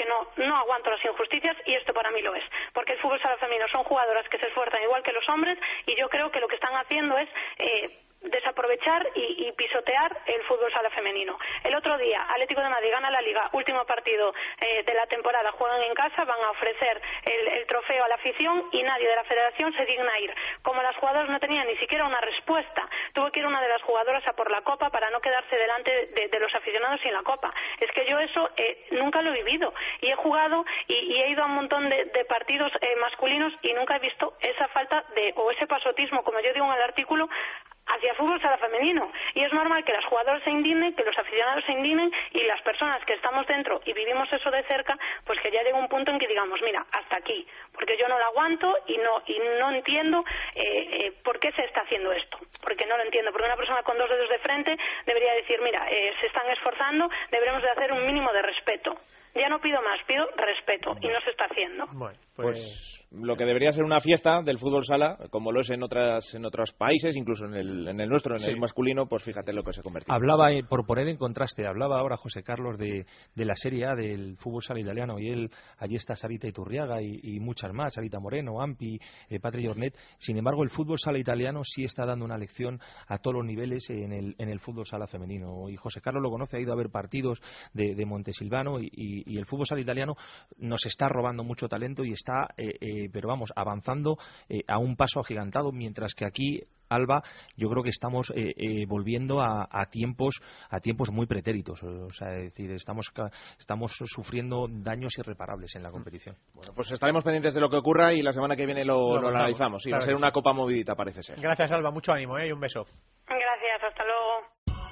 porque no, no aguanto las injusticias y esto para mí lo es. Porque el fútbol sala femenino son jugadoras que se esfuerzan igual que los hombres y yo creo que lo que están haciendo es eh, desaprovechar y, y pisotear el fútbol sala femenino. El otro día, Atlético de Madrid gana la Liga, último partido eh, de la temporada, juegan en casa, van a ofrecer el, el trofeo a la afición y nadie de la federación se digna a ir. Como las jugadoras no tenían ni siquiera una respuesta, tuvo que ir una de las jugadoras a por la copa para no quedarse delante de, de los aficionados sin la copa. Es que yo eso eh, nunca lo he vivido y he jugado y, y he ido a un montón de, de partidos eh, masculinos y nunca he visto esa falta de, o ese pasotismo, como yo digo en el artículo, hacia el fútbol sala femenino. Y es normal que las jugadoras se indignen, que los aficionados se indignen y las personas que estamos dentro y vivimos eso de cerca, pues que ya llega un punto en que digamos, mira, hasta aquí, porque yo no lo aguanto y no y no entiendo eh, eh, por qué se está haciendo esto, porque no lo entiendo, porque una persona con dos dedos de frente debería decir, mira, eh, se están esforzando, deberemos de hacer un mínimo de respeto. Ya no pido más, pido respeto y no se está haciendo. Bueno, pues... pues lo que debería ser una fiesta del fútbol sala, como lo es en otras en otros países, incluso en el, en el nuestro, en sí. el masculino, pues fíjate lo que se ha convertido. Hablaba, por poner en contraste, hablaba ahora José Carlos de, de la Serie A del fútbol sala italiano, y él, allí está Sarita Iturriaga y, y muchas más, Sarita Moreno, Ampi, eh, Patri Jornet. Sin embargo, el fútbol sala italiano sí está dando una lección a todos los niveles en el, en el fútbol sala femenino, y José Carlos lo conoce, ha ido a ver partidos de, de Montesilvano, y, y, y el fútbol sala italiano nos está robando mucho talento y está, eh, eh, pero vamos, avanzando eh, a un paso agigantado, mientras que aquí, Alba, yo creo que estamos eh, eh, volviendo a, a tiempos a tiempos muy pretéritos, o sea, es decir, estamos estamos sufriendo daños irreparables en la competición. Bueno, pues estaremos pendientes de lo que ocurra y la semana que viene lo, lo, lo analizamos. Sí, claro, va a ser una copa movidita, parece ser. Gracias, Alba, mucho ánimo, ¿eh? Y un beso. Gracias, hasta luego.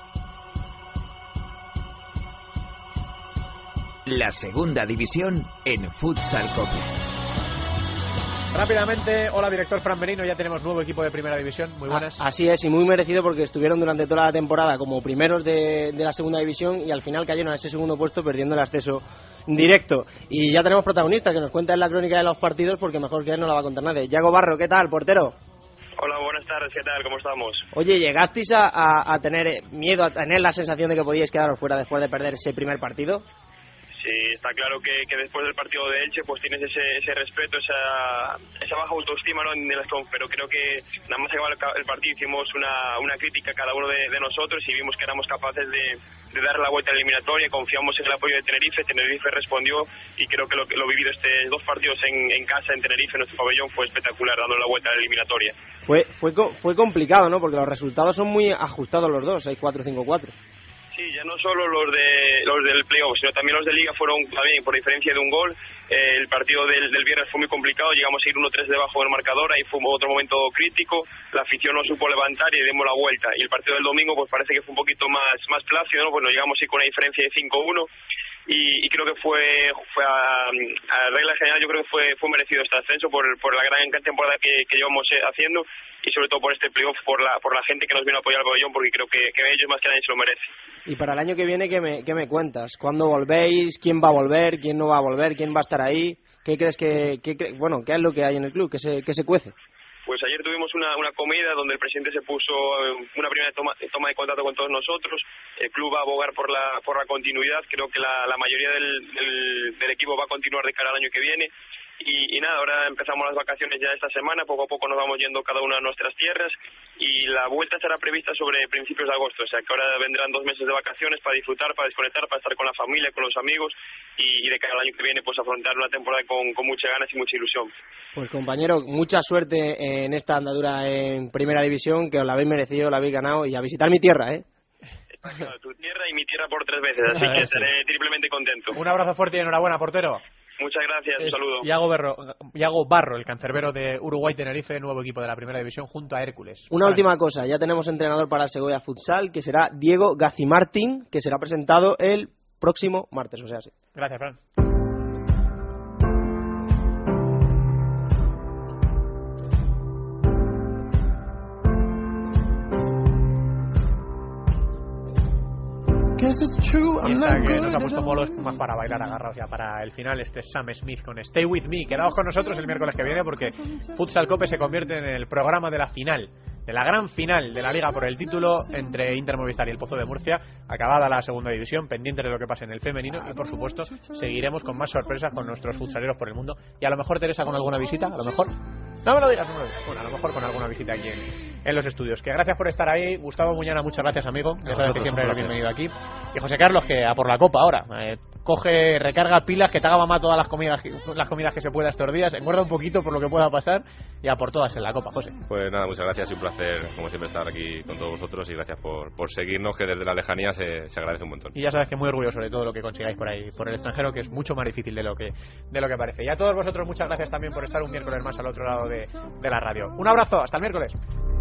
La segunda división en Futsal Cope. Rápidamente, hola director Fran Merino, ya tenemos nuevo equipo de primera división, muy buenas. Así es, y muy merecido porque estuvieron durante toda la temporada como primeros de, de la segunda división y al final cayeron a ese segundo puesto perdiendo el acceso directo. Y ya tenemos protagonistas que nos cuentan la crónica de los partidos porque mejor que él no la va a contar nadie. Yago Barro, ¿qué tal, portero? Hola, buenas tardes, ¿qué tal? ¿Cómo estamos? Oye, ¿llegasteis a, a, a tener miedo, a tener la sensación de que podíais quedaros fuera después de perder ese primer partido? Sí, está claro que, que después del partido de Elche pues tienes ese, ese respeto, esa, esa baja autoestima, ¿no? En el Stone, pero creo que nada más acabado el partido hicimos una, una crítica a cada uno de, de nosotros y vimos que éramos capaces de, de dar la vuelta eliminatoria, confiamos en el apoyo de Tenerife, Tenerife respondió y creo que lo, lo vivido estos dos partidos en, en casa, en Tenerife, en nuestro pabellón, fue espectacular, dando la vuelta a la eliminatoria. Fue, fue, fue complicado, ¿no? Porque los resultados son muy ajustados los dos, seis cuatro, cinco cuatro. Sí, ya no solo los de los del playoff, sino también los de Liga fueron también por diferencia de un gol. Eh, el partido del, del viernes fue muy complicado, llegamos a ir uno tres debajo del marcador, ahí fue otro momento crítico, la afición no supo levantar y dimos la vuelta. Y el partido del domingo pues parece que fue un poquito más más plácido, ¿no? Bueno, llegamos a ir con una diferencia de cinco uno. Y, y creo que fue, fue a, a regla general, yo creo que fue fue merecido este ascenso por, por la gran temporada que, que llevamos haciendo y sobre todo por este playoff, por la por la gente que nos vino a apoyar al pabellón, porque creo que, que ellos más que nadie se lo merecen. Y para el año que viene, ¿qué me, qué me cuentas? ¿Cuándo volvéis? ¿Quién va a volver? ¿Quién no va a volver? ¿Quién va a estar ahí? ¿Qué crees que, qué cre... bueno, qué es lo que hay en el club? ¿Qué se, qué se cuece? Pues ayer tuvimos una, una comida donde el presidente se puso una primera toma, toma de contacto con todos nosotros. El club va a abogar por la por la continuidad. Creo que la, la mayoría del, del, del equipo va a continuar de cara al año que viene. Y, y nada, ahora empezamos las vacaciones ya esta semana, poco a poco nos vamos yendo cada una a nuestras tierras y la vuelta estará prevista sobre principios de agosto, o sea que ahora vendrán dos meses de vacaciones para disfrutar, para desconectar, para estar con la familia, con los amigos y, y de cara al año que viene pues afrontar una temporada con, con muchas ganas y mucha ilusión. Pues compañero, mucha suerte en esta andadura en Primera División, que os la habéis merecido, la habéis ganado y a visitar mi tierra, ¿eh? Claro, tu tierra y mi tierra por tres veces, así que estaré triplemente contento. Un abrazo fuerte y enhorabuena, portero. Muchas gracias, un saludo. Yago Barro, Yago Barro, el cancerbero de Uruguay Tenerife, nuevo equipo de la Primera División junto a Hércules. Una vale. última cosa, ya tenemos entrenador para Segovia Futsal, que será Diego Gacimartín, que será presentado el próximo martes, o sea, sí. Gracias, Fran. Y esta que nos ha puesto molos más para bailar agarrados ya para el final, este Sam Smith con Stay With Me. Quedaos con nosotros el miércoles que viene porque Futsal Cope se convierte en el programa de la final de la gran final de la Liga por el título entre Inter Movistar y el Pozo de Murcia, acabada la segunda división, pendientes de lo que pase en el femenino, y por supuesto seguiremos con más sorpresas con nuestros futsaleros por el mundo, y a lo mejor, Teresa, con alguna visita, a lo mejor, no me lo digas, no me lo digas. Bueno, a lo mejor con alguna visita aquí en, en los estudios. Que gracias por estar ahí. Gustavo Muñana, muchas gracias, amigo, ya sabes que siempre eres bienvenido aquí. Y José Carlos, que a por la copa ahora, eh, coge, recarga pilas, que te haga mamá todas las comidas, las comidas que se pueda estos días, engorda un poquito por lo que pueda pasar, y a por todas en la copa, José. Pues nada, muchas gracias y un placer, como siempre, estar aquí con todos vosotros, y gracias por, por seguirnos, que desde la lejanía se, se agradece un montón. Y ya sabes que muy orgulloso de todo lo que consigáis por ahí, por el extranjero, que es mucho más difícil de lo que, de lo que parece. Y a todos vosotros, muchas gracias también por estar un miércoles más al otro lado de, de la radio. Un abrazo, hasta el miércoles.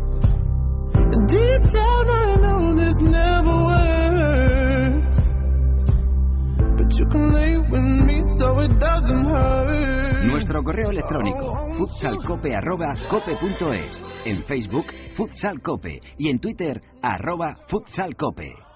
Deep down I know this never works, but you can lay with me so it doesn't hurt. Nuestro correo electrónico futsalcope arroba cope punto es, en Facebook Futsal Cope y en Twitter arroba futsalcope.